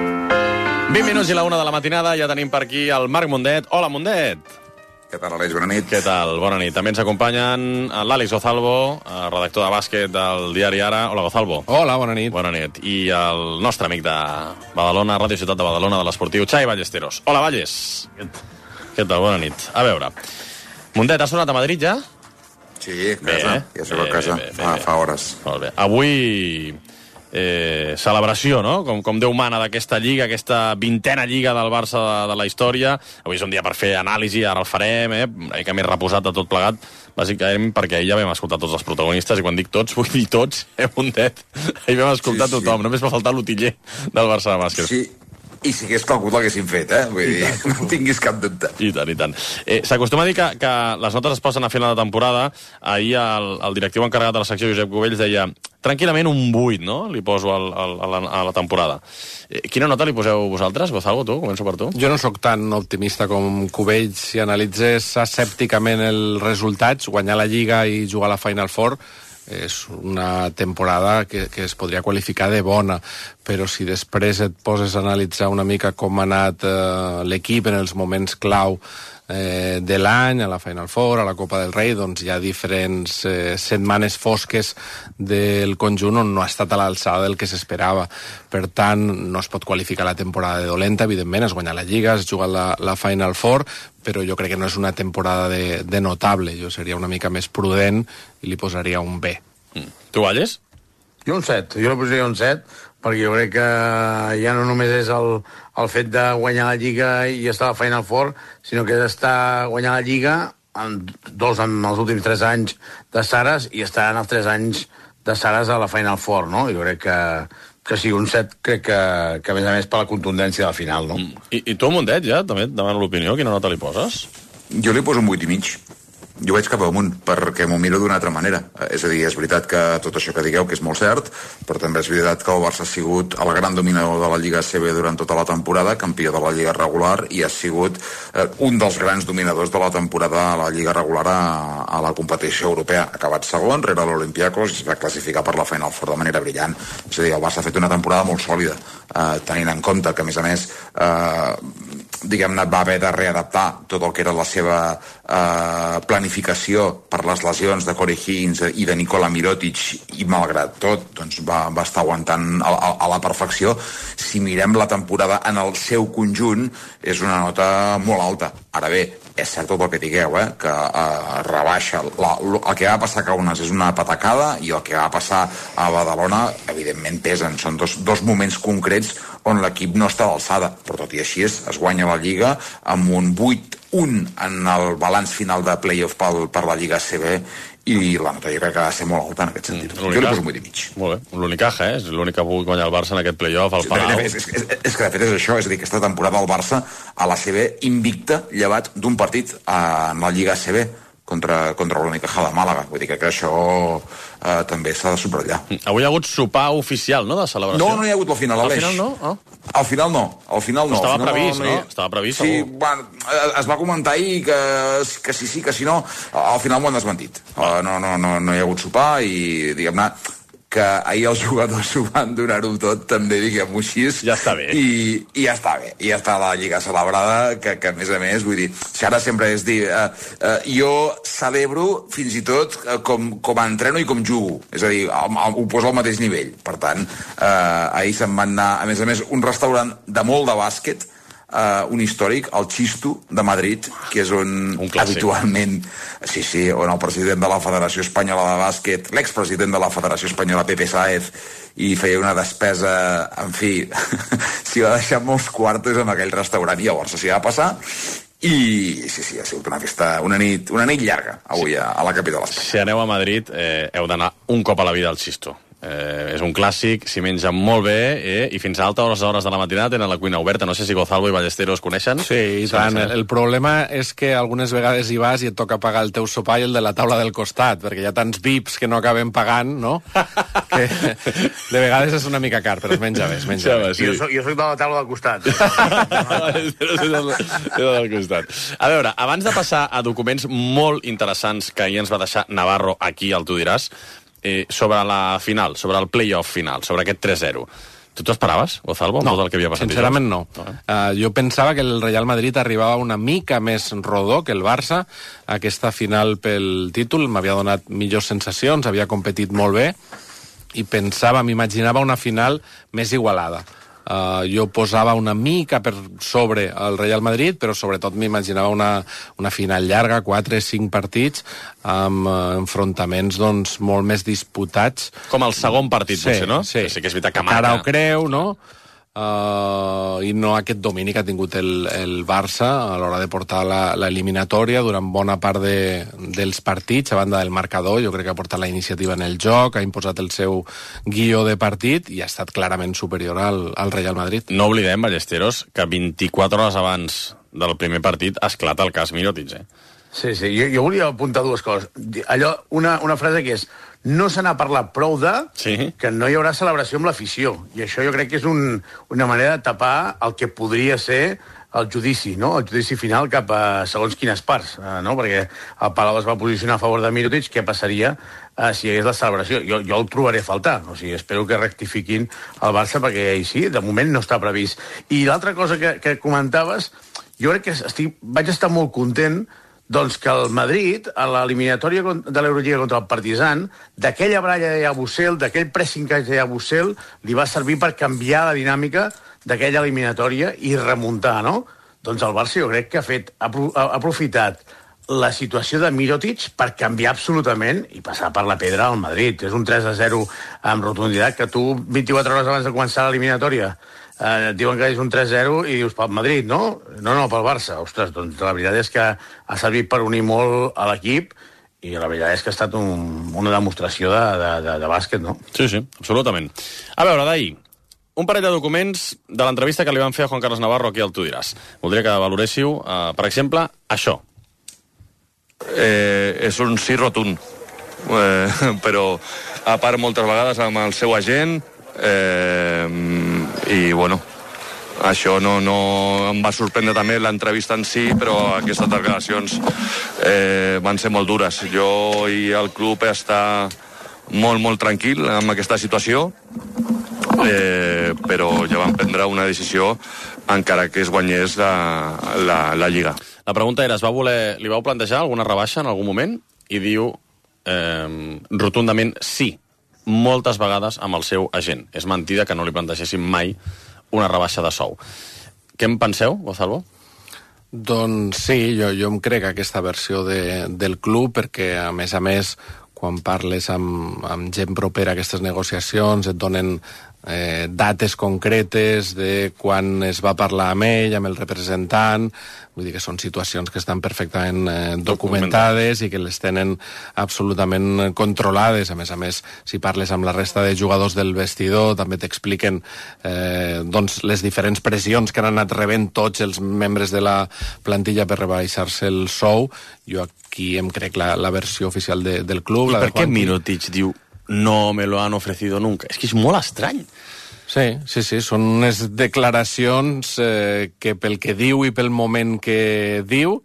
20 minuts i la 1 de la matinada, ja tenim per aquí el Marc Mundet. Hola, Mundet. Què tal, Aleix? Bona nit. Què tal? Bona nit. També ens acompanyen l'Àlex Gozalvo, redactor de bàsquet del diari Ara. Hola, Gozalvo. Hola, bona nit. Bona nit. I el nostre amic de Badalona, Ràdio Ciutat de Badalona, de l'esportiu, Xavi Ballesteros. Hola, Valles. Què tal? Bona nit. A veure, Mundet, has sonat a Madrid ja? Sí, a casa. Ja soc a casa, fa hores. Molt bé. Avui, celebració, no? Com Déu mana d'aquesta lliga, aquesta 20a lliga del Barça de la història. Avui és un dia per fer anàlisi, ara el farem, una mica més reposat de tot plegat, bàsicament perquè ahir ja vam escoltar tots els protagonistes, i quan dic tots, vull dir tots, Mundet. Ahir vam escoltar tothom, només va faltar l'utiller del Barça de bàsquet. Sí. I si hagués calgut l'haguessin fet, Vull dir, no tinguis cap dubte. I tant, i tant. S'acostuma a dir que les notes es posen a final de temporada. Ahir el directiu encarregat de la secció, Josep Cubells, deia tranquil·lament un 8, no?, li poso a la temporada. Quina nota li poseu vosaltres? Gozalvo, tu? Començo per tu. Jo no sóc tan optimista com Cubells. Si analitzés escèpticament els resultats, guanyar la Lliga i jugar a la Final Four, és una temporada que es podria qualificar de bona, però si després et poses a analitzar una mica com ha anat l'equip en els moments clau de l'any, a la Final Four, a la Copa del Rei, doncs hi ha diferents setmanes fosques del conjunt on no ha estat a l'alçada del que s'esperava. Per tant, no es pot qualificar la temporada de dolenta, evidentment, has guanyat la Lliga, has jugat la Final Four, però jo crec que no és una temporada de notable. Jo seria una mica més prudent i li posaria un B. Tu, Valles? Jo un 7. Jo li posaria un 7, perquè jo crec que ja no només és el fet de guanyar la Lliga i estar a la Final Four, sinó que és estar guanyar la Lliga en els últims 3 anys de Sares i estar en els 3 anys de Sares a la Final Four, no? Jo crec que que sí, un 7 crec que a més per la contundència del final, no? I tu, Mundet, ja, també et demano l'opinió, quina nota li poses? Jo li poso un 8,5. Jo vaig cap amunt, perquè m'ho miro d'una altra manera. És a dir, és veritat que tot això que digueu, que és molt cert, però també és veritat que el Barça ha sigut el gran dominador de la Lliga ACB durant tota la temporada, campió de la Lliga regular, i ha sigut un dels grans dominadors de la temporada a la Lliga regular a la competició europea. Ha acabat segon, rere l'Olympiacos, i es va classificar per la Final Four de manera brillant. És a dir, el Barça ha fet una temporada molt sòlida, tenint en compte que, a més, diguem-ne, va haver de readaptar tot el que era la seva planificació per les lesions de Corey Higgins i de Nikola Mirotic, i malgrat tot doncs va estar aguantant a la perfecció. Si mirem la temporada en el seu conjunt, és una nota molt alta. Ara bé, és cert tot el que digueu, que rebaixa. El que va passar a Kaunas és una patacada, i el que va passar a Badalona, evidentment, pesen. Són dos moments concrets on l'equip no està d'alçada, però tot i així es guanya la Lliga amb un 8-1 en el balanç final de playoff per la Lliga ACB, i la nota jo crec que ha de ser molt alta en aquest sentit. Jo li poso un 8,5. Molt bé, l'Unicaja, és l'únic que pugui guanyar el Barça en aquest playoff, al Palau. És que de fet és això, és a dir, aquesta temporada el Barça a l'ACB invicta, llevat d'un partit en la Lliga ACB contra l'Unicaja de Màlaga. Vull dir que això també s'ha de subratllar. Avui hi ha hagut sopar oficial, no?, de celebració. No hi ha hagut al final, Aleix. Al final no? Al final no. Estava previst, no? Estava previst, sí, bueno, es va comentar ahir que sí, que si no. Al final m'ho han desmentit. No hi ha hagut sopar, i, diguem-ne, que ahir els jugadors ho van donar-ho tot, també, diguem-ho així. Ja està bé. I ja està bé. I ja està la Lliga celebrada, que a més, vull dir, si ara sempre és dir, jo celebro fins i tot com entreno i com jugo. És a dir, ho poso al mateix nivell. Per tant, ahir se'n van anar, a més, un restaurant de molt de bàsquet, un històric, el Xisto de Madrid, que és on habitualment, on el president de la Federació Espanyola de Bàsquet, l'expresident de la Federació Espanyola, Pepe Sáez, i feia una despesa, en fi, s'hi va deixar molts quartos en aquell restaurant, i llavors s'hi va passar, i sí, ha sigut una festa, una nit llarga avui a la capital espanyola. Si aneu a Madrid, heu d'anar un cop a la vida al Xisto. És un clàssic, s'hi menja molt bé, i fins a altes hores de la matinada tenen la cuina oberta. No sé si Gozalvo i Ballesteros coneixen. Sí, i tant. El problema és que algunes vegades hi vas i et toca pagar el teu sopar i el de la taula del costat, perquè hi ha tants vips que no acabem pagant, no? Que de vegades és una mica car, però es menja bé, Sí. Jo soc de la taula del costat. Del costat. A veure, abans de passar a documents molt interessants que ahir ens va deixar Navarro aquí, al Tu diràs, sobre la final, sobre el playoff final, sobre aquest 3-0. Tu t'ho esperaves, Gozalvo, amb tot el que havia passat? Sincerament no. Jo pensava que el Real Madrid arribava una mica més rodó que el Barça. Aquesta final pel títol m'havia donat millors sensacions, havia competit molt bé, i m'imaginava una final més igualada. Jo posava una mica per sobre el Real Madrid, però sobretot m'imaginava una final llarga, 4-5 partits, amb enfrontaments doncs, molt més disputats. Com el segon partit, potser, no? Sí, que és veritat que marca. Cara ho creu, no? I no aquest domini que ha tingut el Barça a l'hora de portar l'eliminatòria durant bona part dels partits, a banda del marcador. Jo crec que ha portat la iniciativa en el joc, ha imposat el seu guió de partit i ha estat clarament superior al Real Madrid. No oblidem, Ballesteros, que 24 hores abans del primer partit esclata el cas Mirotic, Sí, jo volia apuntar dues coses. Una frase que és: no se n'ha parlat prou que no hi haurà celebració amb l'afició. I això jo crec que és una manera de tapar el que podria ser el judici, no? El judici final cap a segons quines parts, no? Perquè el Palau es va posicionar a favor de Mirotic. Què passaria si hi hagués la celebració? Jo el trobaré a faltar. O sigui, espero que rectifiquin el Barça, perquè sí, de moment no està previst. I l'altra cosa que comentaves, jo crec que vaig estar molt content doncs que el Madrid, a l'eliminatòria de l'Eurolliga contra el Partizan, d'aquella baralla de Yabusel, d'aquell pressing de Yabusel, li va servir per canviar la dinàmica d'aquella eliminatòria i remuntar, no? Doncs el Barça jo crec que ha aprofitat la situació de Mirotic per canviar absolutament i passar per la pedra al Madrid. És un 3-0 amb rotunditat que tu, 24 hores abans de començar l'eliminatòria, et diuen que és un 3-0 i dius pel Madrid, no? No, pel Barça. Ostres, doncs la veritat és que ha servit per unir molt a l'equip i la veritat és que ha estat una demostració de bàsquet, no? Sí, absolutament. A veure, d'ahir, un parell de documents de l'entrevista que li van fer a Juan Carlos Navarro aquí al Tu diràs. Voldria que valoréssiu, per exemple, això. És un sí rotund, però a part moltes vegades amb el seu agent i bueno, això no em va sorprendre també l'entrevista en si, però aquestes declaracions van ser molt dures. Jo i el club està molt tranquil amb aquesta situació, però ja vam prendre una decisió encara que es guanyés la Lliga. La pregunta era, li vau plantejar alguna rebaixa en algun moment? I diu rotundament sí, moltes vegades amb el seu agent. És mentida que no li plantegessin mai una rebaixa de sou. Què en penseu, Gonzalo? Doncs sí, jo em crec aquesta versió del club, perquè a més, quan parles amb gent propera a aquestes negociacions, et donen dates concretes de quan es va parlar amb ell, amb el representant. Vull dir que són situacions que estan perfectament documentades i que les tenen absolutament controlades. A més, si parles amb la resta de jugadors del vestidor, també t'expliquen doncs, les diferents pressions que han anat rebent tots els membres de la plantilla per rebaixar-se el sou. Jo aquí em crec la versió oficial del club. I per què Mirotic diu no me lo han ofrecido nunca? És que és molt estrany. Sí, són unes declaracions que pel que diu i pel moment que diu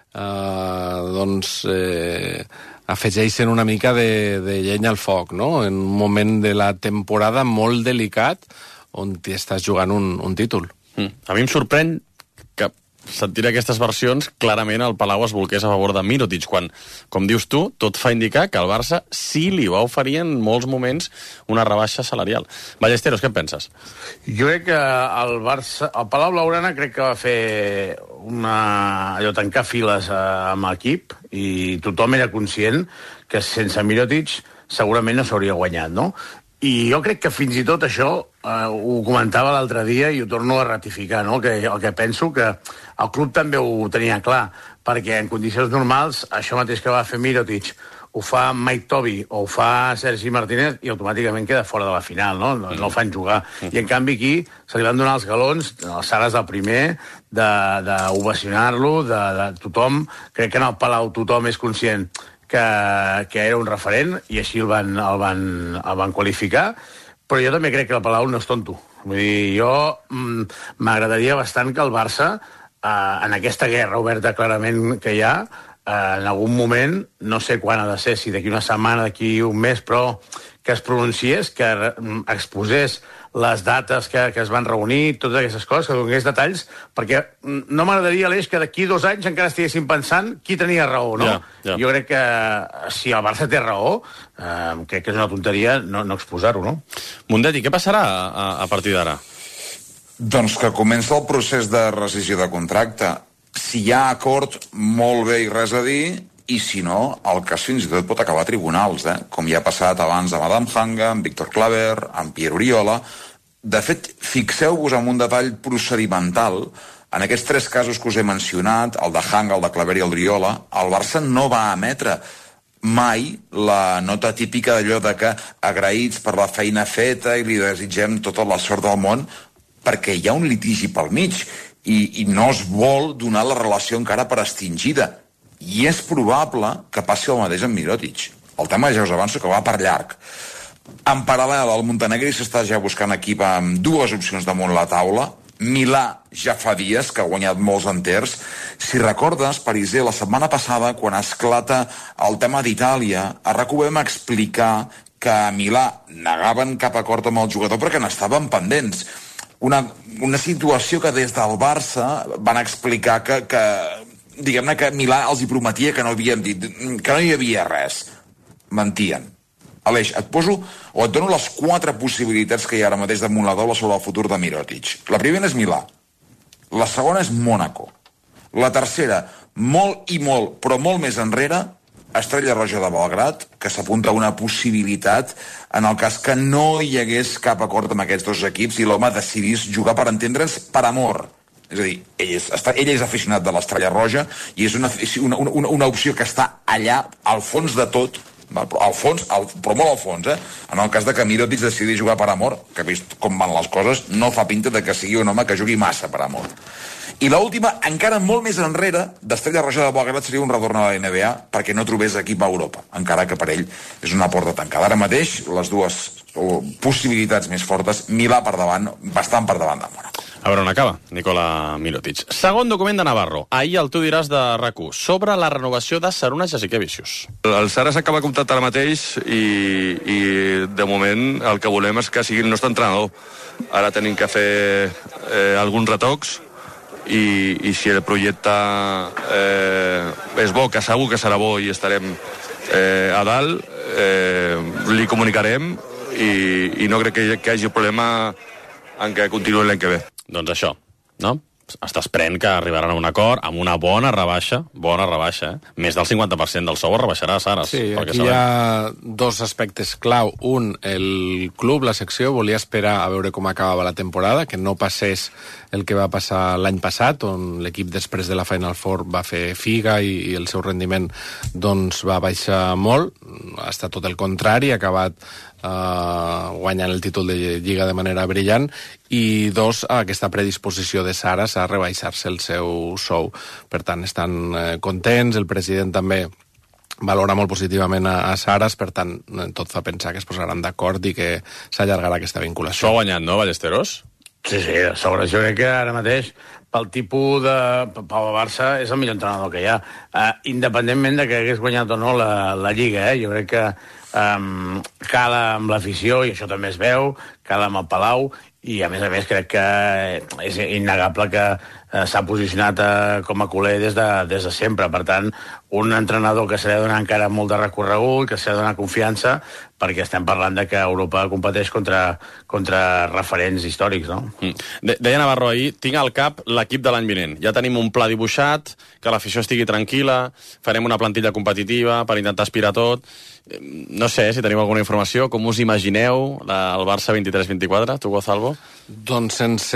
afegeixen una mica de llenya al foc, no? En un moment de la temporada molt delicat on t'hi estàs jugant un títol. A mi em sorprèn que sentir aquestes versions, clarament el Palau es bolqués a favor de Mirotic, quan, com dius tu, tot fa indicar que el Barça sí li va oferir en molts moments una rebaixa salarial. Ballesteros, què en penses? Jo crec que el Barça, el Palau Blaugrana crec que va fer tancar files amb l'equip i tothom era conscient que sense Mirotic segurament no s'hauria guanyat, no? I jo crec que fins i tot això ho comentava l'altre dia i ho torno a ratificar, no? El que penso que el club també ho tenia clar, perquè en condicions normals això mateix que va fer Mirotic ho fa Mike Toby o ho fa Sergi Martínez i automàticament queda fora de la final, no? No el fan jugar. I en canvi aquí se li van donar els galons, els Sares del primer, d'ovacionar-lo, de tothom. Crec que en el Palau tothom és conscient que era un referent i així el van qualificar, però jo també crec que el Palau no és tonto. Vull dir, jo m'agradaria bastant que el Barça, en aquesta guerra oberta clarament que hi ha, en algun moment, no sé quan ha de ser, si d'aquí una setmana, d'aquí un mes, però que es pronunciés, que exposés les dates que es van reunir, totes aquestes coses, que donés detalls, perquè no m'agradaria, Aleix, que d'aquí 2 anys encara estiguéssim pensant qui tenia raó, no? Ja. Jo crec que si el Barça té raó, crec que és una tonteria no exposar-ho, no? Mundet, i què passarà a partir d'ara? Doncs que comença el procés de rescisió de contracte. Si hi ha acord, molt bé i res a dir, i si no, el cas fins i tot pot acabar a tribunals, com ja ha passat abans amb Adam Hanga, amb Víctor Claver, amb Pierre Oriola. De fet, fixeu-vos en un detall procedimental. En aquests 3 casos que us he mencionat, el de Hanga, el de Claver i el d'Oriola, el Barça no va emetre mai la nota típica d'allò de que agraïts per la feina feta i li desitgem tota la sort del món, perquè hi ha un litigi pel mig i no es vol donar la relació encara per extingida. I és probable que passi el mateix amb Mirotic. El tema ja us avanço que va per llarg. En paral·lel, el Montenegri s'està ja buscant equip amb 2 opcions damunt la taula. Milà ja fa dies que ha guanyat molts enters. Si recordes, Pariser, la setmana passada, quan esclata el tema d'Itàlia, a RAC1 vam explicar que a Milà negaven cap acord amb el jugador perquè n'estaven pendents. Una situació que des del Barça van explicar que diguem-ne que Milà els hi prometia que no havien dit, que no hi havia res. Mentien. Aleix, et dono les 4 possibilitats que hi ha ara mateix damunt la taula sobre el futur de Mirotic. La primera és Milà. La segona és Mònaco. La tercera, molt, però molt més enrere, Estrella Roja de Belgrad, que s'apunta a una possibilitat en el cas que no hi hagués cap acord amb aquests 2 equips i l'home decidís jugar, per entendre'ns, per amor. És a dir, ell és aficionat de l'Estrella Roja i és una opció que està allà, al fons de tot, però molt al fons, en el cas de que Mirotic decidi jugar per amor, que vist com van les coses, no fa pinta de que sigui un home que jugui massa per amor. I l'última, encara molt més enrere, d'Estrella Roja de Belgrad seria un retorn a la NBA perquè no trobés equip a Europa, encara que per ell és una porta tancada. Ara mateix, les dues possibilitats més fortes, Milà per davant, bastant per davant de Mónaco. A veure on acaba, Nikola Mirotic. Segon document de Navarro. Ahir el tu diràs de RAC1 sobre la renovació de Šarūnas Jasikevičius. El Saras acaba contracte ara mateix i de moment el que volem és que sigui el nostre entrenador. Ara tenim que fer alguns retocs i si el projecte és bo, que segur que serà bo i estarem a dalt, li comunicarem i no crec que hi hagi problema en què continuï l'any que ve. Doncs això, no? Es desprèn que arribaran a un acord amb una bona rebaixa, Més del 50% del sou es rebaixarà a Saras. Sí, aquí hi ha dos aspectes clau. Un, el club, la secció, volia esperar a veure com acabava la temporada, que no passés el que va passar l'any passat, on l'equip després de la Final Four va fer figa i el seu rendiment doncs, va baixar molt. Ha estat tot el contrari, ha acabat guanyant el títol de Lliga de manera brillant, i dos, aquesta predisposició de Saras a rebaixar-se el seu sou. Per tant, estan contents, el president també valora molt positivament a Saras, per tant, tot fa pensar que es posaran d'acord i que s'allargarà aquesta vinculació. S'ho ha guanyat, no, Ballesteros? Sí, sobre això crec que ara mateix pel tipus de... Pel Barça és el millor entrenador que hi ha. Independentment de que hagués guanyat o no la Lliga, jo crec que cala amb l'afició, i això també es veu, cala amb el Palau, i a més crec que és innegable que s'ha posicionat com a culer des de sempre. Per tant, un entrenador que s'ha de donar encara molt de recorregut, que s'ha de donar confiança, perquè estem parlant de que Europa competeix contra referents històrics, no? Deia Navarro ahir, tinc al cap l'equip de l'any vinent. Ja tenim un pla dibuixat, que l'afició estigui tranquil·la, farem una plantilla competitiva per intentar aspirar tot. No sé si tenim alguna informació. Com us imagineu el Barça 23-24, tu, Gonzalo? Doncs sense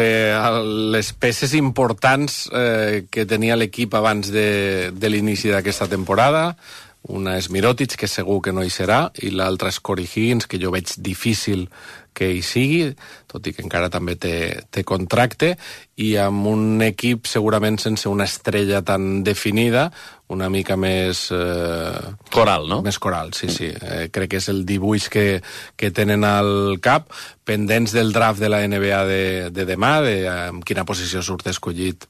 les peces importants que tenia l'equip abans de l'inici d'aquesta temporada. Una és Mirotic, que segur que no hi serà, i l'altra és Corey Higgins, que jo veig difícil que hi sigui, tot i que encara també té contracte, i amb un equip segurament sense una estrella tan definida, una mica més... coral, no? Més coral, sí. Crec que és el dibuix que tenen al cap, pendents del draft de la NBA de demà, de en quina posició surt escollit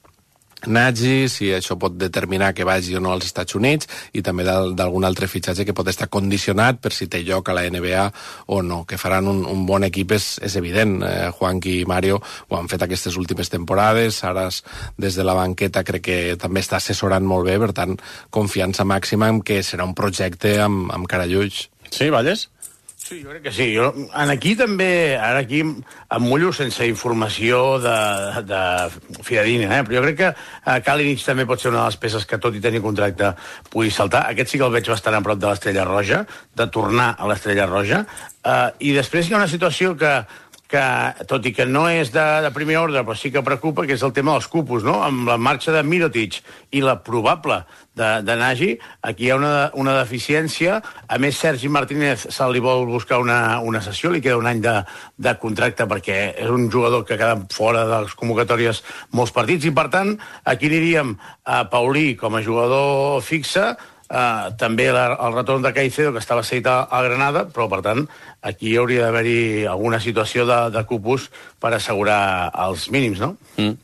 Nagy, si això pot determinar que vagi o no als Estats Units, i també d'algun altre fitxatge que pot estar condicionat per si té lloc a la NBA o no. Que faran un bon equip és evident. Juanqui i Mario ho han fet aquestes últimes temporades, Saras des de la banqueta crec que també està assessorant molt bé, per tant, confiança màxima en que serà un projecte amb cara i ulls. Sí, Valles? Sí, jo crec que sí. Aquí també, ara aquí em mullo sense informació de fidedigna, però jo crec que Kalinic també pot ser una de les peces que, tot i tenir contracte, pugui saltar. Aquest sí que el veig bastant a prop de l'Estrella Roja, de tornar a l'Estrella Roja. I després hi ha una situació que tot i que no és de primer ordre, però sí que preocupa, que és el tema dels cupos, no? Amb la marxa de Mirotic i la probable de Nagy, aquí hi ha una deficiència. A més, Sergi Martínez se li vol buscar una sessió, li queda un any de contracte perquè és un jugador que queda fora de les convocatòries molts partits, i per tant, aquí aniríem a Paulí com a jugador fixe, també el retorn de Caicedo, que estava cedit a Granada, però per tant aquí hauria d'haver-hi alguna situació de cupos per assegurar els mínims, no?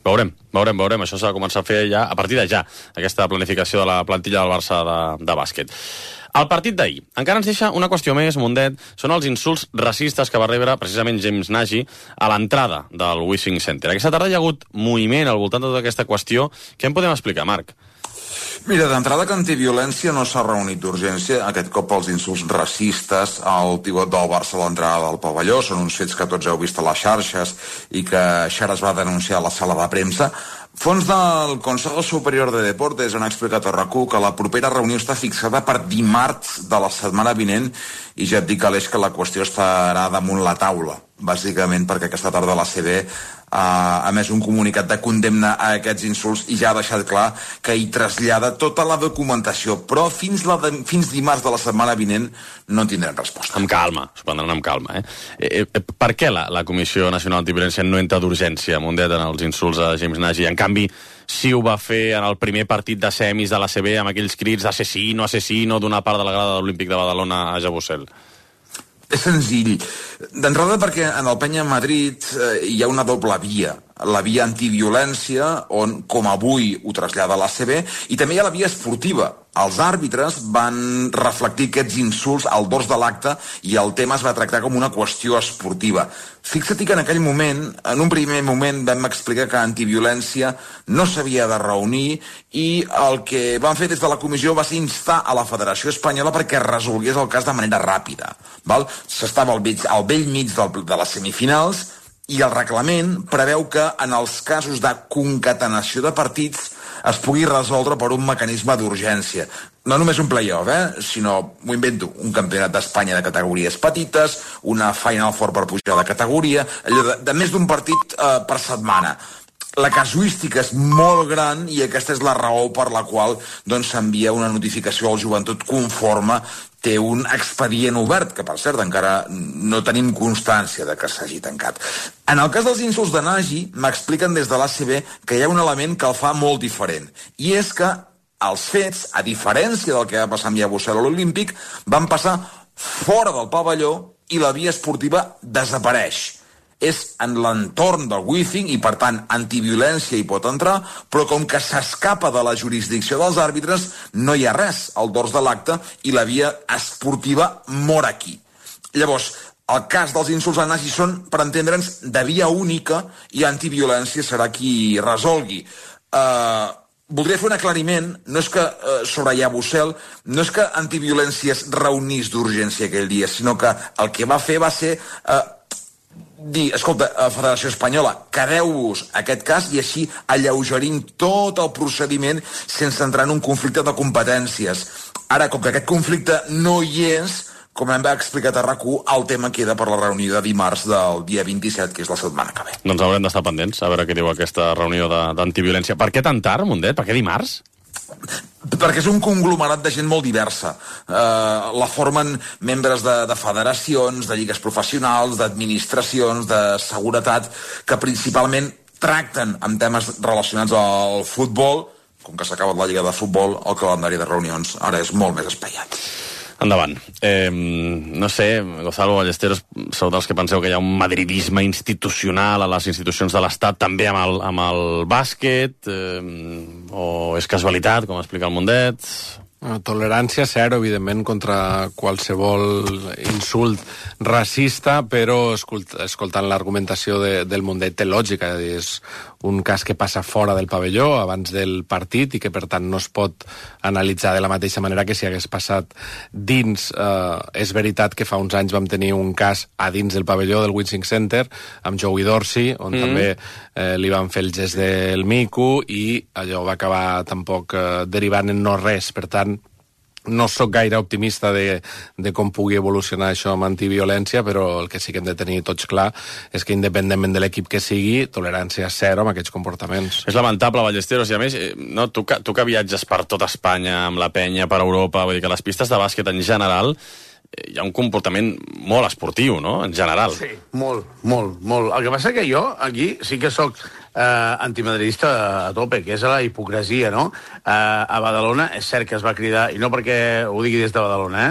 Veurem. Això s'ha de començar a fer ja, a partir de ja, aquesta planificació de la plantilla del Barça de bàsquet. El partit d'ahir encara ens deixa una qüestió més, Mundet, són els insults racistes que va rebre precisament James Nagy a l'entrada del Wishing Center. Aquesta tarda hi ha hagut moviment al voltant de tota aquesta qüestió. Què en podem explicar, Marc? Mira, d'entrada que antiviolència no s'ha reunit d'urgència. Aquest cop els insults racistes al pivot del Barça a l'entrada del pavelló són uns fets que tots heu vist a les xarxes i que Xaras va denunciar a la sala de premsa. Fons del Consejo Superior de Deportes han explicat a RAC1 que la propera reunió està fixada per dimarts de la setmana vinent, i ja et dic, Aleix, que la qüestió estarà damunt la taula, bàsicament perquè aquesta tarda la CB ha emès un comunicat de condemna a aquests insults i ja ha deixat clar que hi trasllada tota la documentació, però fins dimarts de la setmana vinent no en tindrem resposta. Amb calma, s'ho prendran amb calma. Per què la Comissió Nacional Antiviolència no entra d'urgència, Mundet, en els insults a James Nagy? En canvi, sí ho va fer en el primer partit de semis de l'ACB amb aquells crits assassino, assassino d'una part de la grada de l'Olímpic de Badalona a Jabusel. És senzill. D'entrada perquè en el Penya Madrid hi ha una doble via. La via antiviolència, on, com avui, ho trasllada l'ACB, i també hi ha la via esportiva. Els àrbitres van reflectir aquests insults al dors de l'acte i el tema es va tractar com una qüestió esportiva. Fixa't que en aquell moment, en un primer moment, vam explicar que antiviolència no s'havia de reunir i el que van fer des de la comissió va ser instar a la Federació Espanyola perquè resolgués el cas de manera ràpida. S'estava al vell mig de les semifinals i el reglament preveu que en els casos de concatenació de partits es pugui resoldre per un mecanisme d'urgència. No només un play-off, sinó, m'ho invento, un campionat d'Espanya de categories petites, una Final Four per pujar de categoria, allò de més d'un partit per setmana. La casuística és molt gran i aquesta és la raó per la qual s'envia una notificació al Joventut conforme té un expedient obert, que per cert encara no tenim constància de que s'hagi tancat. En el cas dels insults de Nagy, m'expliquen des de l'ACB que hi ha un element que el fa molt diferent, i és que els fets, a diferència del que va passar amb Yabusel a l'Olímpic, van passar fora del pavelló i la via esportiva desapareix. És en l'entorn del Withing i, per tant, antiviolència hi pot entrar, però com que s'escapa de la jurisdicció dels àrbitres, no hi ha res al dors de l'acte i la via esportiva mor aquí. Llavors, el cas dels insults a Nagy són, per entendre'ns, de via única i antiviolència serà qui resolgui. Voldria fer un aclariment, no és que sobre Yabusel, no és que antiviolència es reunís d'urgència aquell dia, sinó que el que va fer va ser dir, escolta, Federació Espanyola, quedeu-vos aquest cas i així alleugerim tot el procediment sense entrar en un conflicte de competències. Ara, com que aquest conflicte no hi és, com hem explicat a RAC1, el tema queda per la reunió de dimarts del dia 27, que és la setmana que ve. Doncs haurem d'estar pendents a veure què diu aquesta reunió d'antiviolència. Per què tan tard, Mundet? Per què dimarts? Perquè és un conglomerat de gent molt diversa. La formen membres de federacions, de lligues professionals, d'administracions, de seguretat, que principalment tracten amb temes relacionats al futbol. Com que s'ha acabat la lliga de futbol, el calendari de reunions ara és molt més espaiat. Endavant. No sé, Gonzalo Ballesteros, sou dels que penseu que hi ha un madridisme institucional a les institucions de l'Estat, també amb el bàsquet, o és casualitat, com explica el Mundet? Tolerància zero, evidentment, contra qualsevol insult racista, però escoltant l'argumentació del Mundet té lògica, és un cas que passa fora del pavelló abans del partit i que per tant no es pot analitzar de la mateixa manera que si hagués passat dins. És veritat que fa uns anys vam tenir un cas a dins del pavelló del Wishing Center amb Joey Dorsey, on també li van fer el gest del mico i allò va acabar tampoc derivant en no res. Per tant, no sóc gaire optimista de com pugui evolucionar això amb antiviolència, però el que sí que hem de tenir tots clar és que independentment de l'equip que sigui, tolerància zero amb aquests comportaments. És lamentable, Ballesteros, i a més, tu que viatges per tot Espanya amb la penya, per Europa, vull dir que les pistes de bàsquet en general hi ha un comportament molt esportiu, no?, en general. Sí, molt. El que passa que jo aquí sí que sóc antimadridista a tope, que és la hipocresia, no? A Badalona és cert que es va cridar, i no perquè ho digui des de Badalona,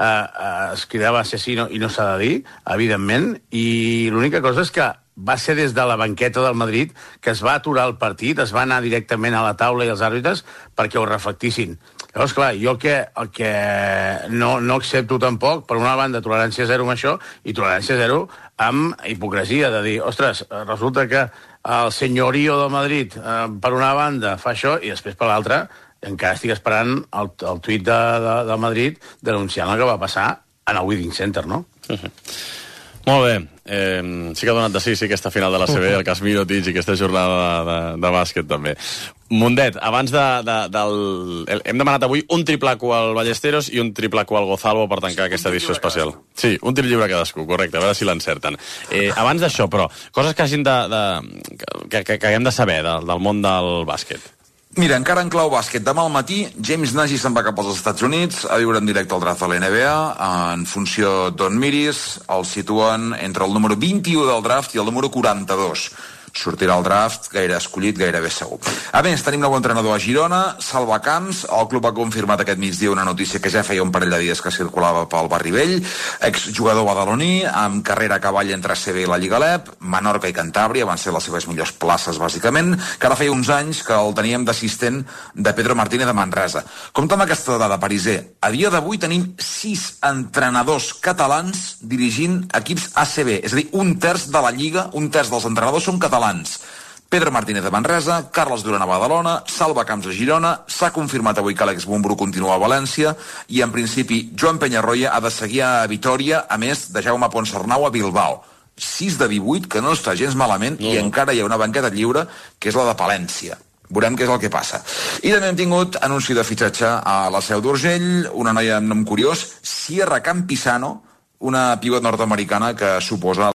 es cridava assassino i no s'ha de dir, evidentment, i l'única cosa és que va ser des de la banqueta del Madrid que es va aturar el partit, es va anar directament a la taula i als àrbitres perquè ho reflectissin. Llavors, clar, jo el que no accepto tampoc, per una banda, tolerància zero amb això, i tolerància zero amb hipocresia, de dir, ostres, resulta que el senyorio de Madrid, per una banda, fa això, i després per l'altra, encara estic esperant el tuit de Madrid denunciant el que va passar en el Withing Center, no? Molt bé. Sí que ha donat de sí aquesta final de la CB, el cas Mirotic i aquesta jornada de bàsquet també. Mundet, abans hem demanat avui un triple Q al Ballesteros i un triple Q al Gozalbo per tancar aquesta edició especial. Sí, un tir lliure cadascú, correcte, a veure si l'encerten. Abans d'això, però, coses que hagin que haguem de saber del món del bàsquet. Mira, encara en clau bàsquet, demà al matí James Nagy se'n va cap als Estats Units a viure en directe el draft de l'NBA. En funció d'on miris, el situen entre el número 21 del draft i el número 42. Sortirà el draft gaire escollit, gairebé segur. A més, tenim nou entrenador a Girona, Salva Camps. El club ha confirmat aquest migdia una notícia que ja feia un parell de dies que circulava pel barri vell. Exjugador badaloní, amb carrera a cavall entre CB i la Lliga LEP. Menorca i Cantàbria van ser les seves millors places, bàsicament, que ara feia uns anys que el teníem d'assistent de Pedro Martínez de Manresa. Compte amb aquesta dada, pariser. A dia d'avui tenim 6 entrenadors catalans dirigint equips ACB, és a dir, un terç de la Lliga, un terç dels entrenadors són catalans. Pedro Martínez de Manresa, Carles Duran a Badalona, Salva Camps a Girona, s'ha confirmat avui que Àlex Bumbrú continua a València i, en principi, Joan Peñarroya ha de seguir a Vitoria, a més de Jaume Ponsarnau a Bilbao. 6 de 18, que no està gens malament, i encara hi ha una banqueta lliure, que és la de Palència. Veurem què és el que passa. I també hem tingut anunci de fitxatge a la Seu d'Urgell, una noia amb nom curiós, Sierra Campisano, una pivot nord-americana que suposa